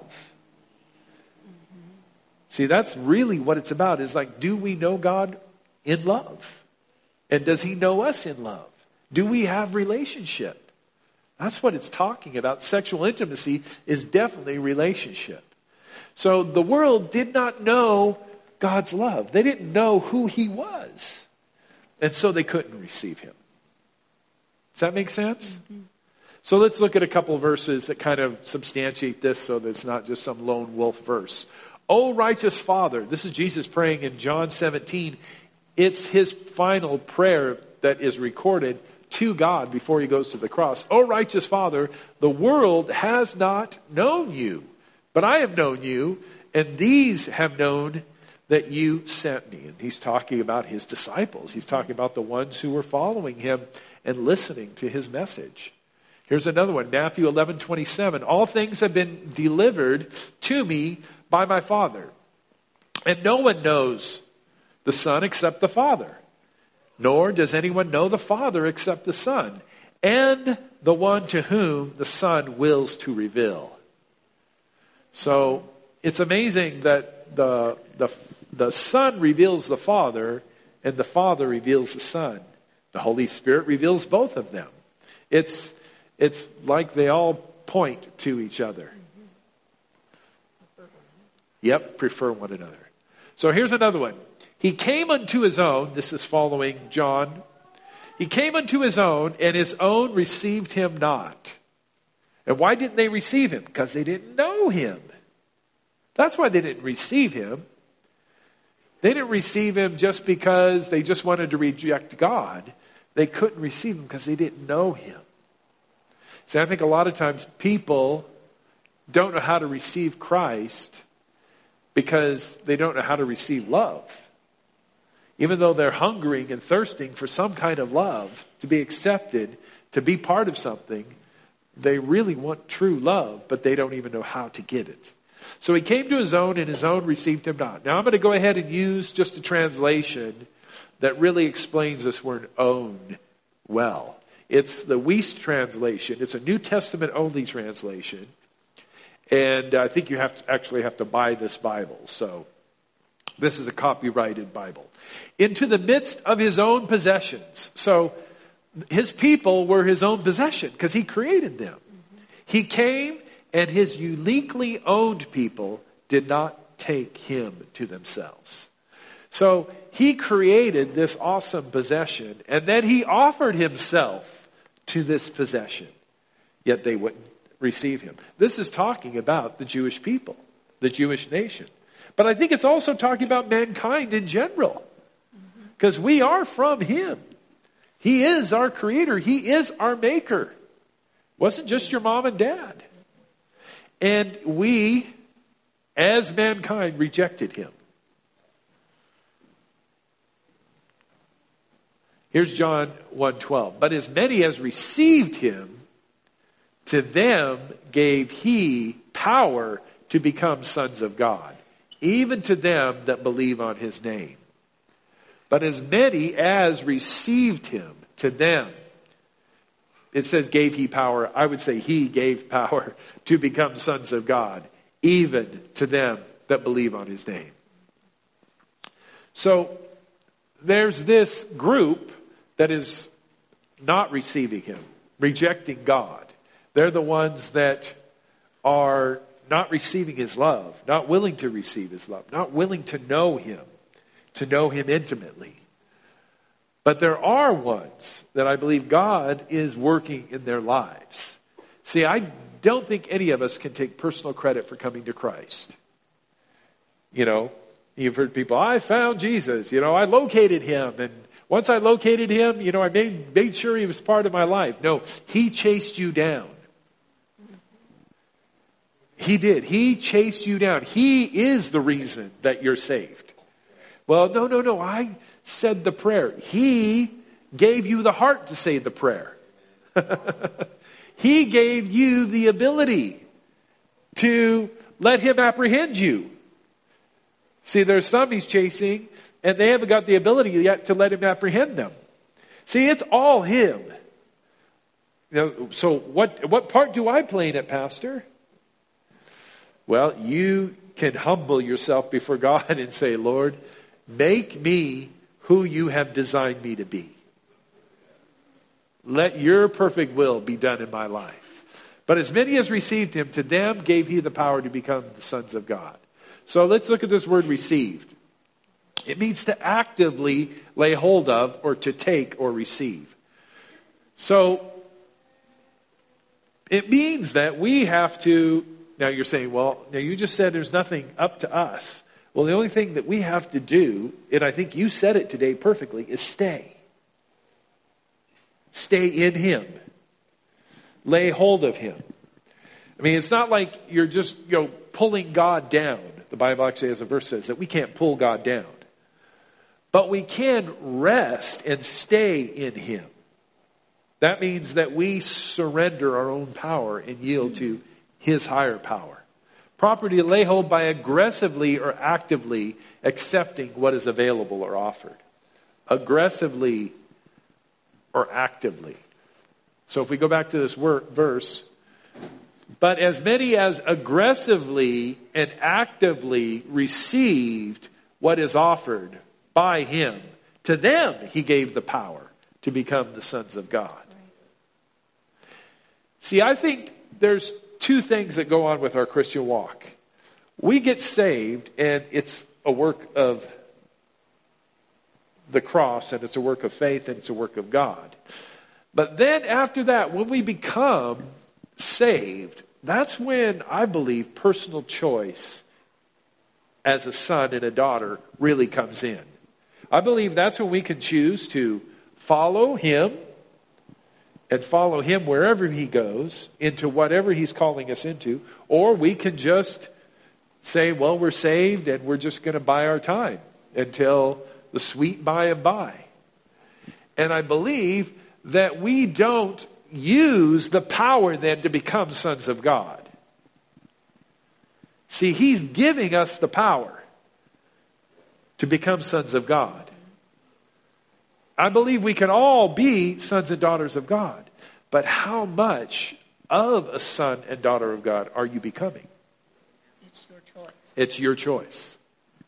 See, that's really what it's about, is like, do we know God in love? And does he know us in love? Do we have relationship? That's what it's talking about. Sexual intimacy is definitely relationship. So the world did not know God's love. They didn't know who he was. And so they couldn't receive him. Does that make sense? Mm-hmm. So let's look at a couple of verses that kind of substantiate this, so that it's not just some lone wolf verse. "O righteous Father," this is Jesus praying in John 17. It's his final prayer that is recorded to God before he goes to the cross. "O righteous Father, the world has not known you, but I have known you, and these have known that you sent me." And he's talking about his disciples. He's talking about the ones who were following him and listening to his message. Here's another one, Matthew 11:27. "All things have been delivered to me by my Father. And no one knows the Son except the Father. Nor does anyone know the Father except the Son, and the one to whom the Son wills to reveal." So it's amazing that the Son reveals the Father, and the Father reveals the Son. The Holy Spirit reveals both of them. It's like they all point to each other. Yep, prefer one another. So here's another one. "He came unto his own," this is following John. "He came unto his own, and his own received him not." And why didn't they receive him? Because they didn't know him. That's why they didn't receive him. They didn't receive him just because they just wanted to reject God. They couldn't receive him because they didn't know him. See, I think a lot of times people don't know how to receive Christ because they don't know how to receive love. Even though they're hungering and thirsting for some kind of love, to be accepted, to be part of something, they really want true love, but they don't even know how to get it. So he came to his own, and his own received him not. Now I'm going to go ahead and use just a translation that really explains this word own well. It's the Wuest translation. It's a New Testament only translation. And I think you actually have to buy this Bible. So this is a copyrighted Bible. "Into the midst of his own possessions." So his people were his own possession because he created them. "He came, and his uniquely owned people did not take him to themselves." So he created this awesome possession, and then he offered himself to this possession. Yet they wouldn't receive him. This is talking about the Jewish people, the Jewish nation. But I think it's also talking about mankind in general. Because we are from him. He is our creator. He is our maker. Wasn't just your mom and dad. And we, as mankind, rejected him. Here's John 1:12. But as many as received him, to them gave he power to become sons of God, even to them that believe on his name. But as many as received him, to them, it says gave he power. I would say he gave power to become sons of God, even to them that believe on his name. So there's this group that is not receiving him, rejecting God. They're the ones that are not receiving his love, not willing to receive his love, not willing to know him intimately. But there are ones that I believe God is working in their lives. See, I don't think any of us can take personal credit for coming to Christ. You know, you've heard people, I found Jesus, I located him, and once I located him, I made sure he was part of my life. No, he chased you down. He did. He chased you down. He is the reason that you're saved. Well, no. I said the prayer. He gave you the heart to say the prayer. He gave you the ability to let him apprehend you. See, there's some he's chasing, and they haven't got the ability yet to let him apprehend them. See, it's all him. So what part do I play in it, Pastor? Well, you can humble yourself before God and say, Lord, make me who you have designed me to be. Let your perfect will be done in my life. But as many as received him, to them gave he the power to become the sons of God. So let's look at this word received. It means to actively lay hold of, or to take or receive. So it means that we have to. Now you're saying, well, now you just said there's nothing up to us. Well, the only thing that we have to do, and I think you said it today perfectly, is stay. Stay in him. Lay hold of him. I mean, it's not like you're just, pulling God down. The Bible actually, as a verse says, that we can't pull God down. But we can rest and stay in him. That means that we surrender our own power and yield to his higher power. Property to lay hold by aggressively or actively accepting what is available or offered. Aggressively or actively. So if we go back to this verse, but as many as aggressively and actively received what is offered by him, to them he gave the power to become the sons of God. See, I think there's two things that go on with our Christian walk. We get saved, and it's a work of the cross, and it's a work of faith, and it's a work of God. But then after that, when we become saved, that's when I believe personal choice as a son and a daughter really comes in. I believe that's when we can choose to follow him and follow him wherever he goes, into whatever he's calling us into, or we can just say, well, we're saved and we're just going to buy our time until the sweet by and by. And I believe that we don't use the power then to become sons of God. See, he's giving us the power to become sons of God. I believe we can all be sons and daughters of God. But how much of a son and daughter of God are you becoming? It's your choice. It's your choice.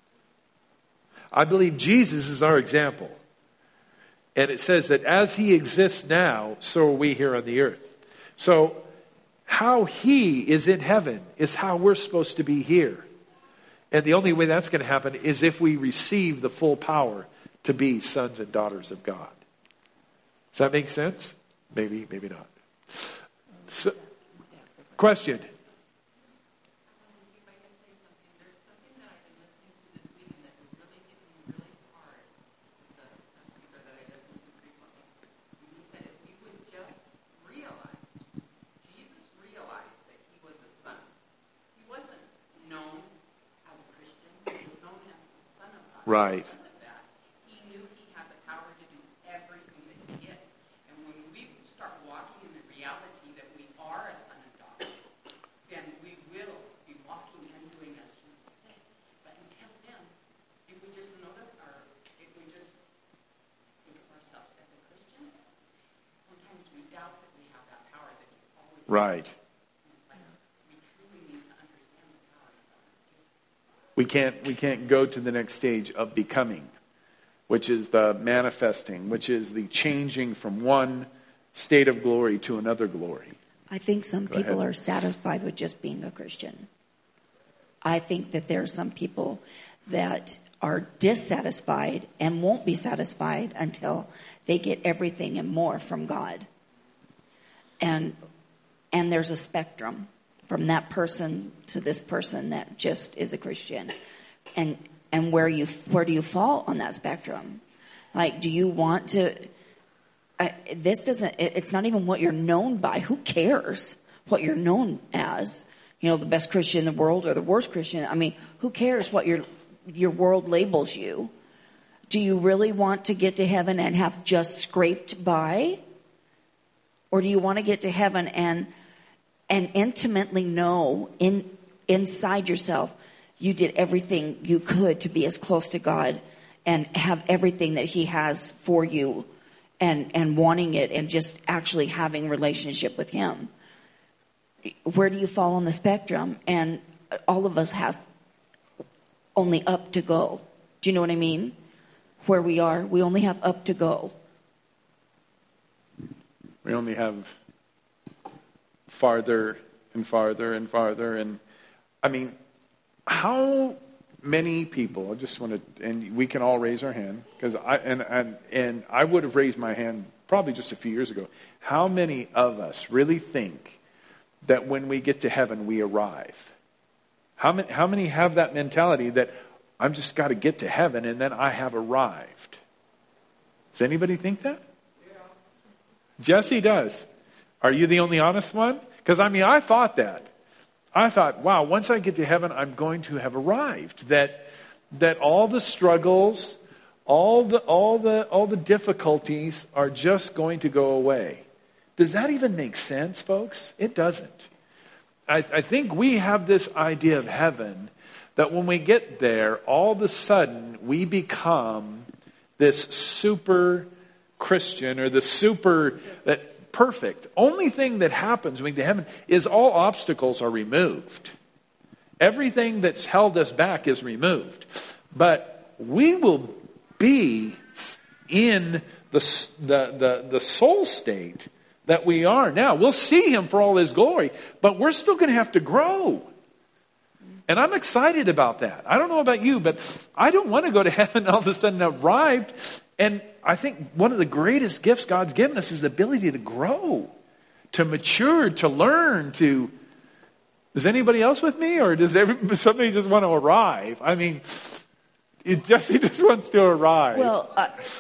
I believe Jesus is our example. And it says that as he exists now, so are we here on the earth. So how he is in heaven is how we're supposed to be here. And the only way that's going to happen is if we receive the full power to be sons and daughters of God. Does that make sense? Maybe, maybe not. So, question? Right. He knew he had the power to do everything that he did. And when we start walking in the reality that we are a son of God, then we will be walking and doing as Jesus did. But until then, if we just notice, or if we just think of ourselves as a Christian, sometimes we doubt that we have that power that he's always Right. We can't go to the next stage of becoming, which is the manifesting, which is the changing from one state of glory to another glory. I think some Go people ahead. are satisfied with just being a Christian. I think that there are some people that are dissatisfied and won't be satisfied until they get everything and more from God. And there's a spectrum from that person to this person that just is a Christian. And where do you fall on that spectrum? Like, do you want to... it's not even what you're known by. Who cares what you're known as? You know, the best Christian in the world or the worst Christian. I mean, who cares what your world labels you? Do you really want to get to heaven and have just scraped by? Or do you want to get to heaven and intimately know inside yourself you did everything you could to be as close to God and have everything that he has for you and wanting it and just actually having relationship with him? Where do you fall on the spectrum? And all of us have only up to go. Do you know what I mean? Where we are, we only have up to go. We only have farther and farther and farther. And I mean, how many people, I just want to, and we can all raise our hand, because I would have raised my hand probably just a few years ago. How many of us really think that when we get to heaven, we arrive? How many have that mentality that I'm just got to get to heaven and then I have arrived? Does anybody think that? Yeah. Jesse does. Are you the only honest one? Because I thought that. I thought, wow, once I get to heaven, I'm going to have arrived. That all the struggles, all the difficulties are just going to go away. Does that even make sense, folks? It doesn't. I think we have this idea of heaven that when we get there, all of a sudden we become this super Christian or the super that perfect. Only thing that happens when we get to heaven is all obstacles are removed. Everything that's held us back is removed. But we will be in the soul state that we are now. We'll see him for all his glory, but we're still going to have to grow. And I'm excited about that. I don't know about you, but I don't want to go to heaven all of a sudden arrived. And I think one of the greatest gifts God's given us is the ability to grow, to mature, to learn, to... Is anybody else with me? Or does somebody just want to arrive? I mean, Jesse just wants to arrive. Well,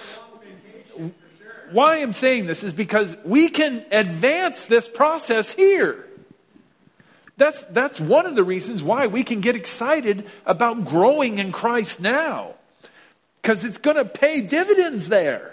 why I'm saying this is because we can advance this process here. That's one of the reasons why we can get excited about growing in Christ now. Because it's going to pay dividends there.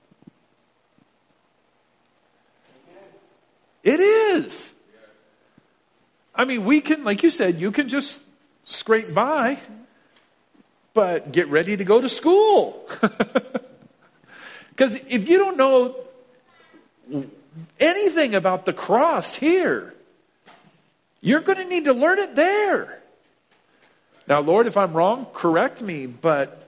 It is. I mean, we can, like you said, you can just scrape by, but get ready to go to school. Because if you don't know anything about the cross here, you're going to need to learn it there. Now, Lord, if I'm wrong, correct me, but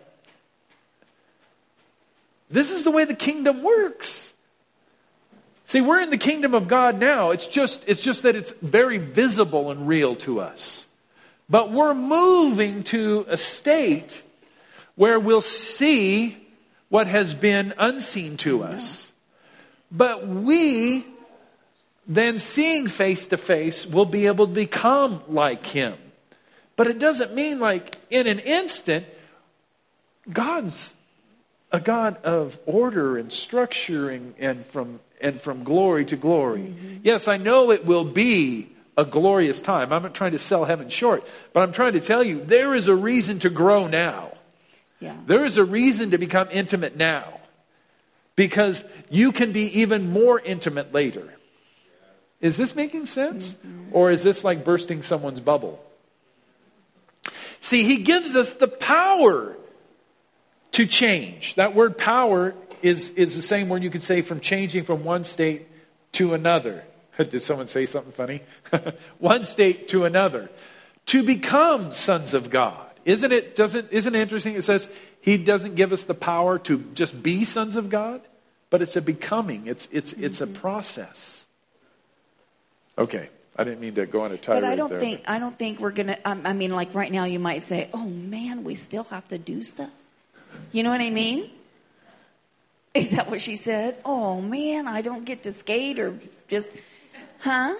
this is the way the kingdom works. See, we're in the kingdom of God now. It's just that it's very visible and real to us. But we're moving to a state where we'll see what has been unseen to us. But we, then seeing face to face, will be able to become like him. But it doesn't mean like in an instant, God's a God of order and structure and from glory to glory. Mm-hmm. Yes, I know it will be a glorious time. I'm not trying to sell heaven short, but I'm trying to tell you there is a reason to grow now. Yeah. There is a reason to become intimate now, because you can be even more intimate later. Is this making sense? Or is this like bursting someone's bubble? See, he gives us the power to change. That word power is the same word you could say from changing from one state to another. Did someone say something funny? One state to another. To become sons of God. Isn't it interesting? It says he doesn't give us the power to just be sons of God, but it's a becoming. It's a process. Okay. I didn't mean to go on a tirade there. But I don't think we're going to, I mean, like right now you might say, oh man, we still have to do stuff. You know what I mean? Is that what she said? Oh man, I don't get to skate or just, huh?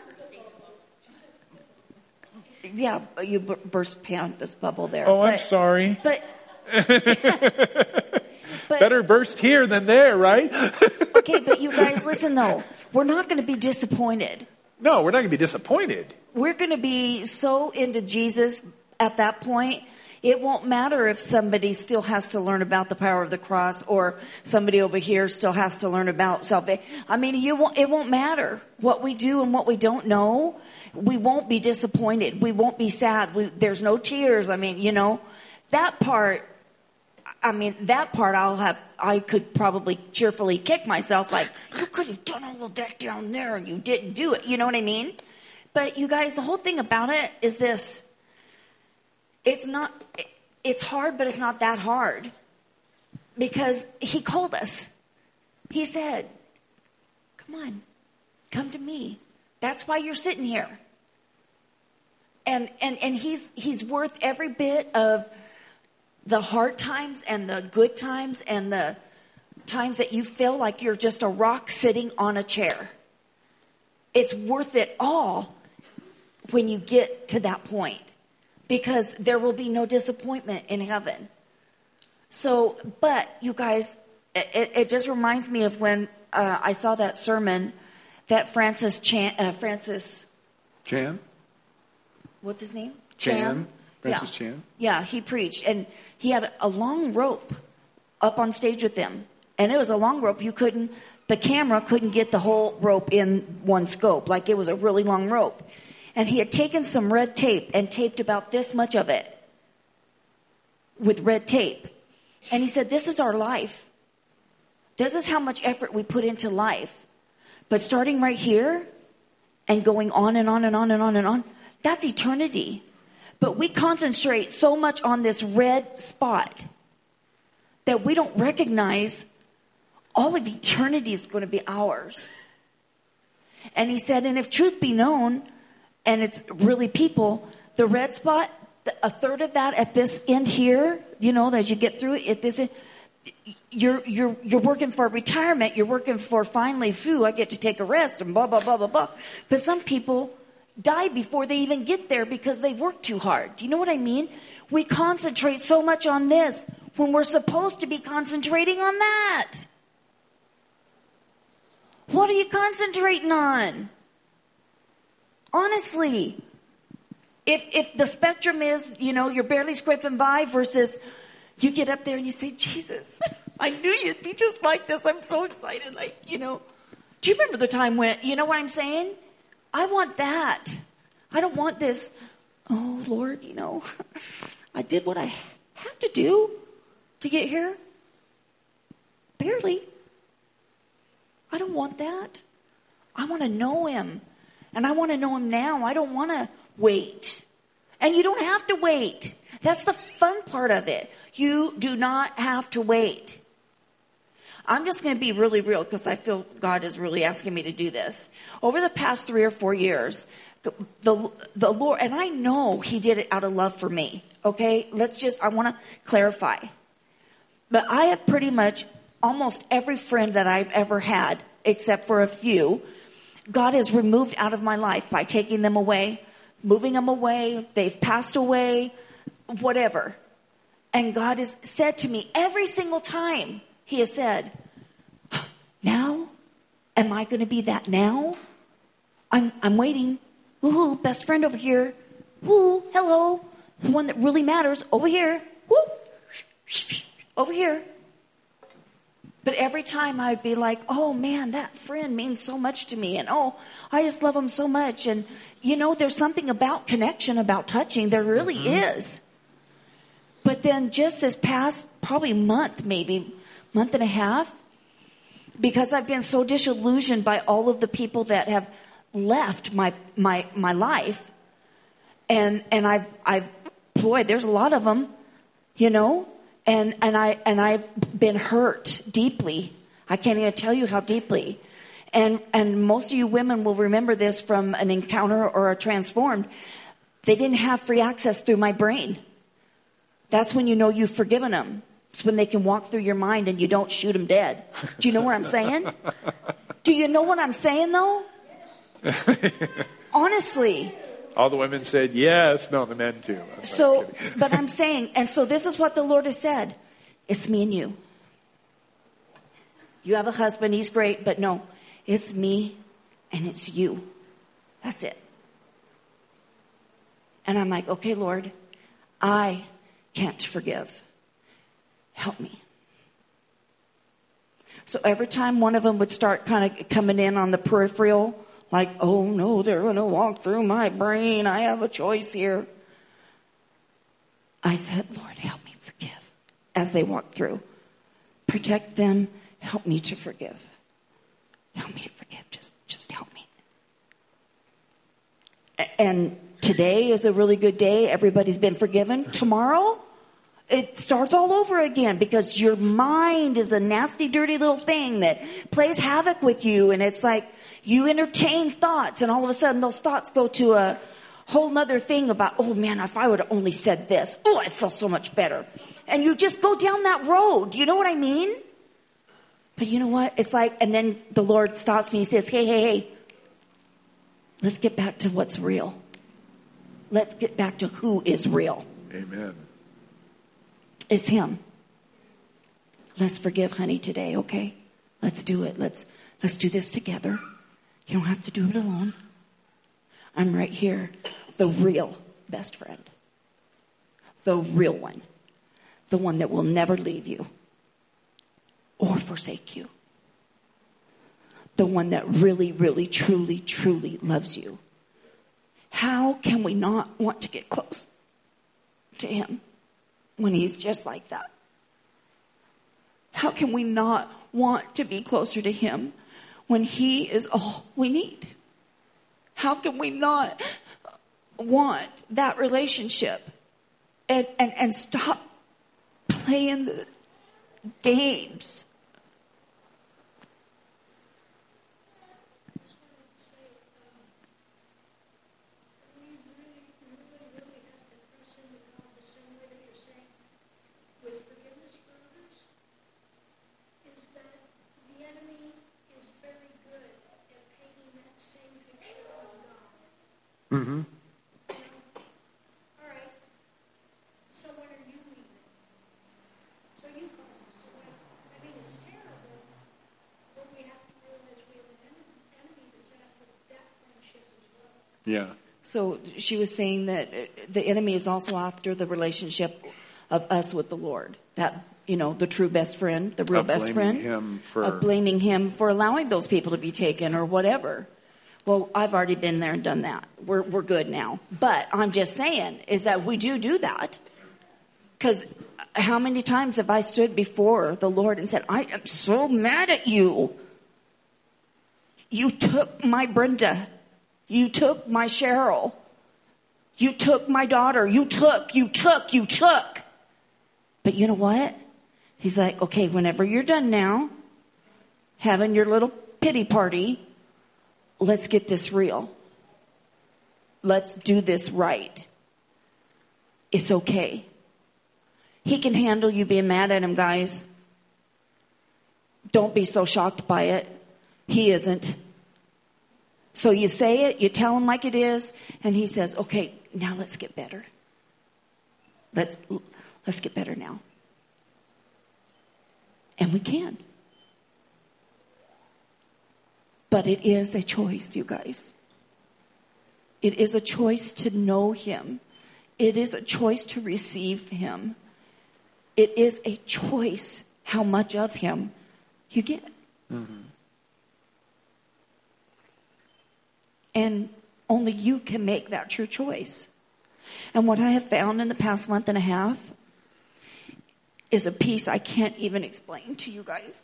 Yeah, you burst Panda's bubble there. Oh, I'm sorry. But better burst here than there, right? Okay, but you guys, listen though. We're not going to be disappointed. No, we're not going to be disappointed. We're going to be so into Jesus at that point. It won't matter if somebody still has to learn about the power of the cross, or somebody over here still has to learn about salvation. I mean, it won't matter what we do and what we don't know. We won't be disappointed. We won't be sad. There's no tears. I mean, you know, that part I could probably cheerfully kick myself, like, you could have done all of that down there and you didn't do it. You know what I mean? But you guys, the whole thing about it is this. It's hard, but it's not that hard. Because he called us. He said, come on, come to me. That's why you're sitting here. And he's worth every bit of the hard times and the good times and the times that you feel like you're just a rock sitting on a chair. It's worth it all when you get to that point, because there will be no disappointment in heaven. So, but you guys, it just reminds me of when I saw that sermon that Francis Chan. What's his name? Francis Chan. Yeah, he preached, and he had a long rope up on stage with him. And it was a long rope. The camera couldn't get the whole rope in one scope. Like, it was a really long rope. And he had taken some red tape and taped about this much of it with red tape. And he said, this is our life. This is how much effort we put into life. But starting right here and going on and on and on and on and on, that's eternity. But we concentrate so much on this red spot that we don't recognize all of eternity is going to be ours. And he said, and if truth be known, and it's really people, the red spot, a third of that at this end here, you know, as you get through it, at this end, you're working for retirement. You're working for finally, I get to take a rest and blah, blah, blah, blah, blah. But some people die before they even get there because they've worked too hard. Do you know what I mean? We concentrate so much on this when we're supposed to be concentrating on that. What are you concentrating on? Honestly, if the spectrum is, you know, you're barely scraping by versus you get up there and you say, Jesus, I knew you'd be just like this. I'm so excited. Like, you know, do you remember the time when, you know what I'm saying? I want that. I don't want this, oh, Lord, you know, I did what I had to do to get here. Barely. I don't want that. I want to know him. And I want to know him now. I don't want to wait. And you don't have to wait. That's the fun part of it. You do not have to wait. I'm just going to be really real because I feel God is really asking me to do this. Over the past 3 or 4 years, the Lord, and I know he did it out of love for me. Okay? I want to clarify. But I have pretty much almost every friend that I've ever had, except for a few, God has removed out of my life by taking them away, moving them away. They've passed away, whatever. And God has said to me every single time, he has said, now? Am I going to be that now? I'm waiting. Woo, best friend over here. Woo, hello. The one that really matters over here. Woo. over here. But every time I'd be like, oh man, that friend means so much to me. And oh, I just love him so much. And you know, there's something about connection, about touching. There really is. But then just this past probably month, maybe month and a half, because I've been so disillusioned by all of the people that have left my life. And boy, there's a lot of them, you know, and I've been hurt deeply. I can't even tell you how deeply. And most of you women will remember this from an encounter or a transformed. They didn't have free access through my brain. That's when you know you've forgiven them. It's when they can walk through your mind and you don't shoot them dead. Do you know what I'm saying? Do you know what I'm saying, though? Honestly. All the women said yes. No, the men too. So, but I'm saying, and so this is what the Lord has said. It's me and you. You have a husband. He's great. But no, it's me and it's you. That's it. And I'm like, okay, Lord, I can't forgive. Help me. So every time one of them would start kind of coming in on the peripheral, like, oh no, they're going to walk through my brain. I have a choice here. I said, Lord, help me forgive as they walk through. Protect them. Help me to forgive. Help me to forgive. Just help me. And today is a really good day. Everybody's been forgiven. Tomorrow, it starts all over again because your mind is a nasty, dirty little thing that plays havoc with you. And it's like you entertain thoughts and all of a sudden those thoughts go to a whole nother thing about, oh man, if I would have only said this, oh, I feel so much better. And you just go down that road. You know what I mean? But you know what? It's like, and then the Lord stops me and says, hey, let's get back to what's real. Let's get back to who is real. Amen. It's Him. Let's forgive, honey, today, okay? Let's do it. Let's do this together. You don't have to do it alone. I'm right here. The real best friend. The real one. The one that will never leave you or forsake you. The one that really, really, truly, truly loves you. How can we not want to get close to Him when He's just like that? How can we not want to be closer to Him when He is all we need? How can we not want that relationship and stop playing the games? Mm-hmm. All right. So when are you leaving? So you cause us away. I mean, it's terrible, but we have to realize we have an enemy that's after that friendship as well. Yeah. So she was saying that the enemy is also after the relationship of us with the Lord. That, you know, the true best friend, the real best friend. Of blaming him for allowing those people to be taken or whatever. Well, I've already been there and done that. We're good now. But I'm just saying is that we do that. Because how many times have I stood before the Lord and said, I am so mad at you. You took my Brenda. You took my Cheryl. You took my daughter. You took. But you know what? He's like, okay, whenever you're done now, having your little pity party, let's get this real. Let's do this right. It's okay. He can handle you being mad at him, guys. Don't be so shocked by it. He isn't. So you say it, you tell him like it is, and he says, okay, now let's get better. Let's get better now. And we can. But it is a choice, you guys. It is a choice to know Him. It is a choice to receive Him. It is a choice how much of him you get. Mm-hmm. And only you can make that true choice. And what I have found in the past month and a half is a peace I can't even explain to you guys.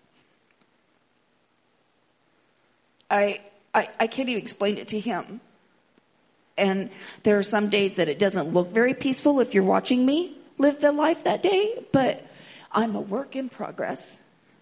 I can't even explain it to him. And there are some days that it doesn't look very peaceful if you're watching me live the life that day, but I'm a work in progress.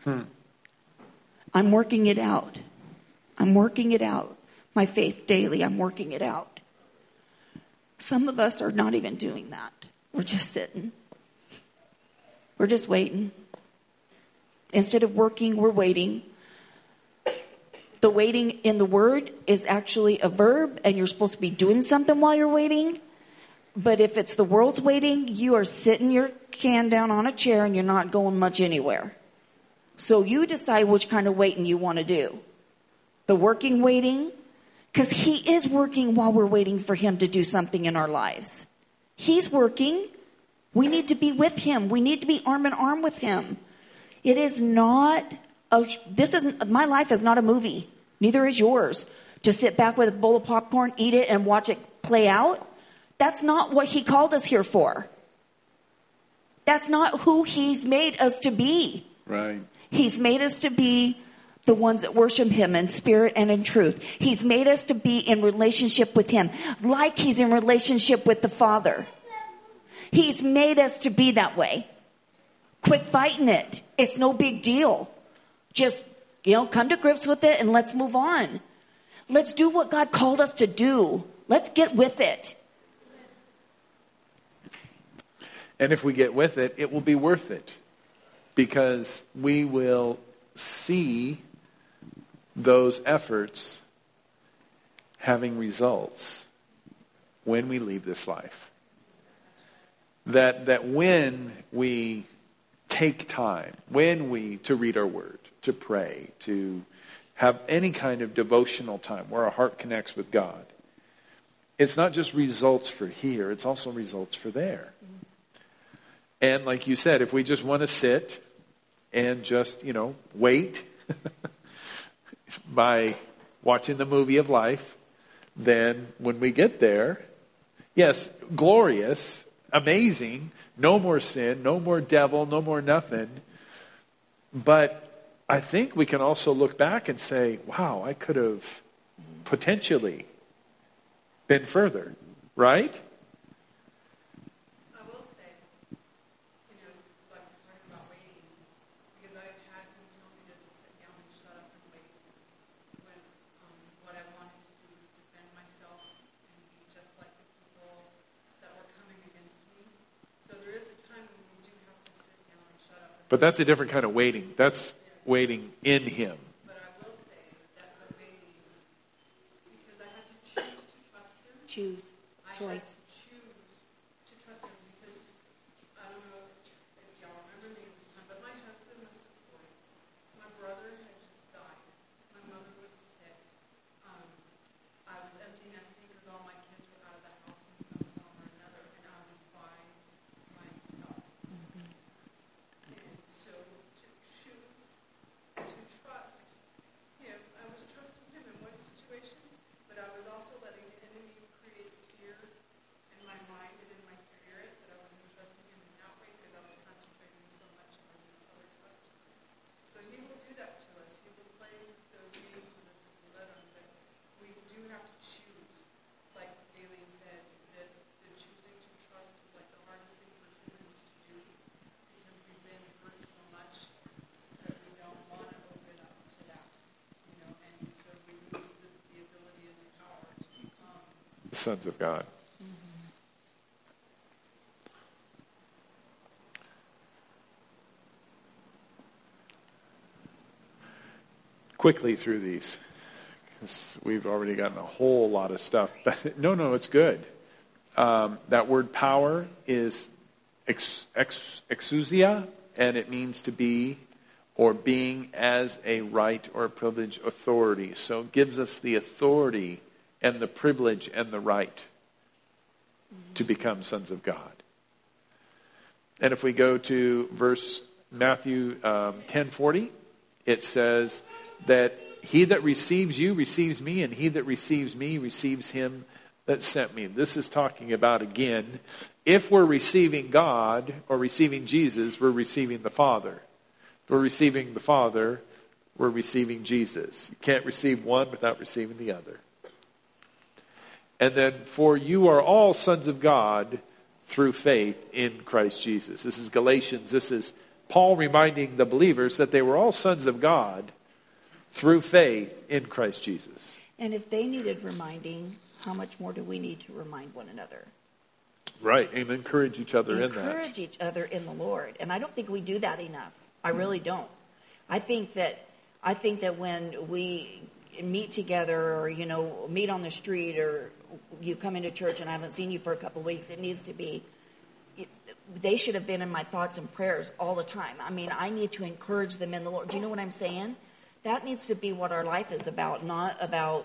I'm working it out. I'm working it out. My faith daily, I'm working it out. Some of us are not even doing that. We're just sitting. We're just waiting. Instead of working, we're waiting. The waiting in the word is actually a verb, and you're supposed to be doing something while you're waiting. But if it's the world's waiting, you are sitting your can down on a chair and you're not going much anywhere. So you decide which kind of waiting you want to do. The working waiting, because he is working while we're waiting for him to do something in our lives. He's working. We need to be with him. We need to be arm in arm with him. It is not, my life is not a movie. Neither is yours. To sit back with a bowl of popcorn, eat it, and watch it play out. That's not what he called us here for. That's not who he's made us to be. Right. He's made us to be the ones that worship him in spirit and in truth. He's made us to be in relationship with him, like he's in relationship with the Father. He's made us to be that way. Quit fighting it. It's no big deal. Just, come to grips with it and let's move on. Let's do what God called us to do. Let's get with it. And if we get with it, it will be worth it. Because we will see those efforts having results when we leave this life. That when we take time, to read our word, to pray, to have any kind of devotional time where our heart connects with God, it's not just results for here, it's also results for there. And like you said, if we just want to sit and just, wait by watching the movie of life, then when we get there, yes, glorious, amazing, no more sin, no more devil, no more nothing. But I think we can also look back and say, wow, I could have potentially been further, right? But that's a different kind of waiting. That's waiting in him. But I will say that the waiting, because I had to choose to trust him. Choose. Choice. I had to choose to trust him because I don't know if y'all remember me at this time, but my husband was deployed. My brother had just died. My mother was sick. I was empty nesting because all my kids were out of the house in some form or another, and I was by myself. And so to choose to trust him, I was trusting him in one situation, but I was also letting the enemy create fear in my mind and in my spirit that I wasn't trusting him in that way because I was concentrating so much on the other trust. So he will do that to us. He will play those games with us if we let him, but we do have to choose. Like Galen said, that the choosing to trust is like the hardest thing for humans to do because we've been hurt so much that we don't want to open up to that, and so we lose the ability and the power to become. The sons of God. Quickly through these, because we've already gotten a whole lot of stuff. But no, it's good. That word power is exousia, and it means to be or being as a right or a privilege authority. So it gives us the authority and the privilege and the right to become sons of God. And if we go to Matthew 10:40, it says that he that receives you receives me, and he that receives me receives him that sent me. This is talking about, again, if we're receiving God or receiving Jesus, we're receiving the Father. If we're receiving the Father, we're receiving Jesus. You can't receive one without receiving the other. And then, for you are all sons of God through faith in Christ Jesus. This is Galatians. This is Paul reminding the believers that they were all sons of God through faith in Christ Jesus. And if they needed reminding, how much more do we need to remind one another? Right, and encourage each other in that. Encourage each other in the Lord. And I don't think we do that enough. I really don't. I think that when we meet together or, meet on the street or you come into church and I haven't seen you for a couple of weeks, it needs to be, they should have been in my thoughts and prayers all the time. I mean, I need to encourage them in the Lord. Do you know what I'm saying? That needs to be what our life is about, not about,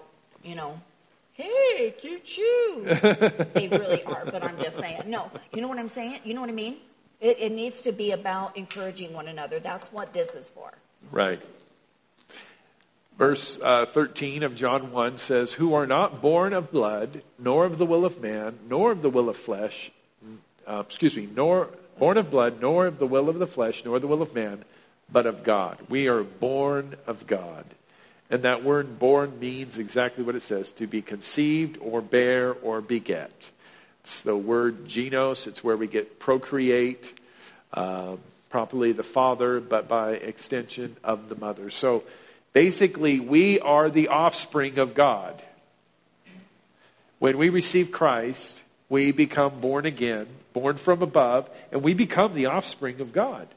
hey, cute shoes. They really are, but I'm just saying. No, you know what I'm saying? You know what I mean? It needs to be about encouraging one another. That's what this is for. Right. Verse 13 of John 1 says, who are not born of blood, nor of the will of man, nor of the will of flesh, nor born of blood, nor of the will of the flesh, nor the will of man, but of God. We are born of God. And that word born means exactly what it says, to be conceived or bear or beget. It's the word genos. It's where we get procreate, properly the father, but by extension of the mother. So basically, we are the offspring of God. When we receive Christ, we become born again, born from above, and we become the offspring of God.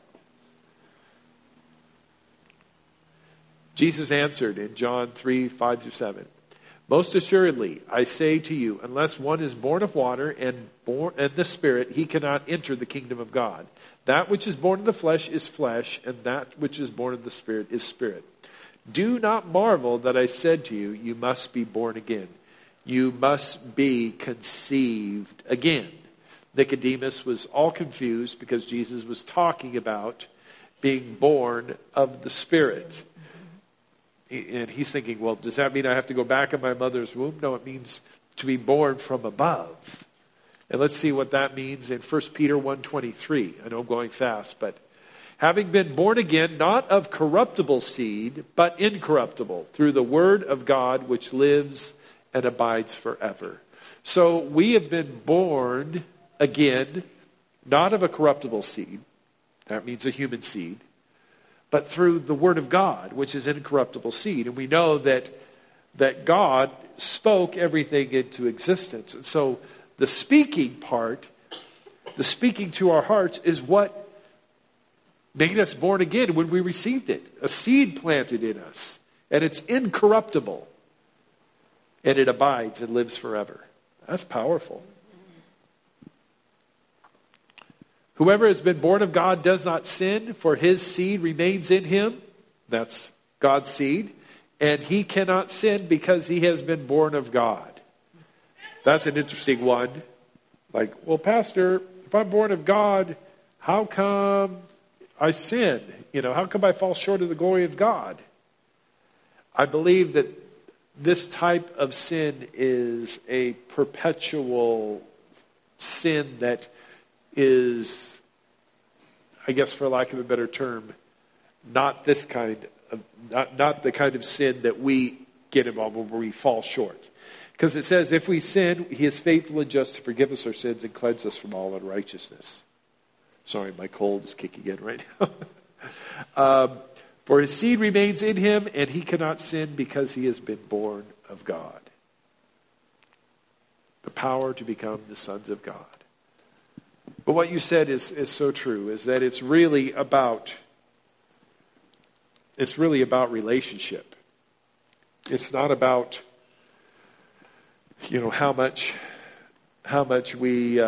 Jesus answered in John 3:5-7, most assuredly, I say to you, unless one is born of water and born in the Spirit, he cannot enter the kingdom of God. That which is born of the flesh is flesh, and that which is born of the Spirit is spirit. Do not marvel that I said to you, you must be born again. You must be conceived again. Nicodemus was all confused because Jesus was talking about being born of the Spirit. And he's thinking, well, does that mean I have to go back in my mother's womb? No, it means to be born from above. And let's see what that means in 1 Peter 1:23. I know I'm going fast, but having been born again, not of corruptible seed, but incorruptible, through the word of God, which lives and abides forever. So we have been born again, not of a corruptible seed. That means a human seed. But through the word of God, which is incorruptible seed. And we know that God spoke everything into existence. And so the speaking part, the speaking to our hearts, is what made us born again when we received it. A seed planted in us. And it's incorruptible. And it abides and lives forever. That's powerful. Whoever has been born of God does not sin, for his seed remains in him. That's God's seed. And he cannot sin because he has been born of God. That's an interesting one. Like, well, Pastor, if I'm born of God, how come I sin? How come I fall short of the glory of God? I believe that this type of sin is a perpetual sin that is, I guess for lack of a better term, not this kind of, not the kind of sin that we get involved with where we fall short. Because it says, if we sin, he is faithful and just to forgive us our sins and cleanse us from all unrighteousness. Sorry, my cold is kicking in right now. For his seed remains in him, and he cannot sin because he has been born of God. The power to become the sons of God. But what you said is so true, is that it's really about relationship. It's not about, how much we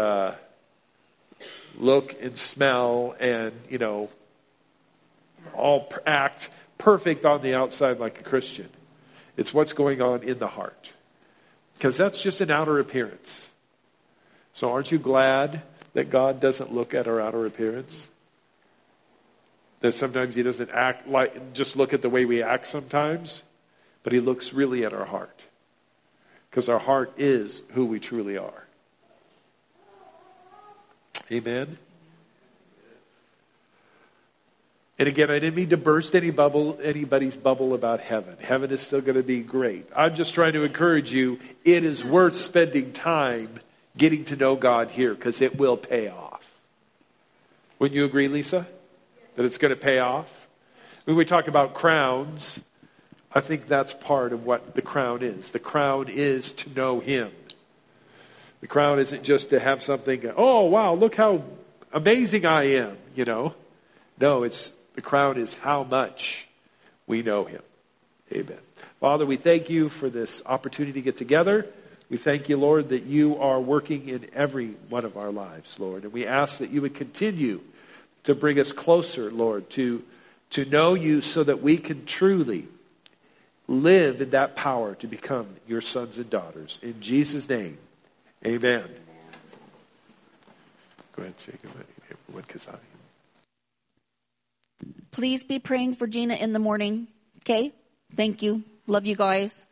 look and smell and, all act perfect on the outside like a Christian. It's what's going on in the heart. Because that's just an outer appearance. So aren't you glad that God doesn't look at our outer appearance? That sometimes he doesn't act like, just look at the way we act sometimes, but he looks really at our heart. Because our heart is who we truly are. Amen? And again, I didn't mean to burst anybody's bubble about heaven. Heaven is still going to be great. I'm just trying to encourage you, it is worth spending time getting to know God here, because it will pay off. Wouldn't you agree, Lisa? That it's going to pay off? When we talk about crowns, I think that's part of what the crown is. The crown is to know him. The crown isn't just to have something, oh, wow, look how amazing I am, you know. No, the crown is how much we know him. Amen. Father, we thank you for this opportunity to get together. We thank you, Lord, that you are working in every one of our lives, Lord. And we ask that you would continue to bring us closer, Lord, to know you so that we can truly live in that power to become your sons and daughters. In Jesus' name, amen. Go ahead and say goodbye, everyone, Kazani. Please be praying for Gina in the morning. Okay? Thank you. Love you guys.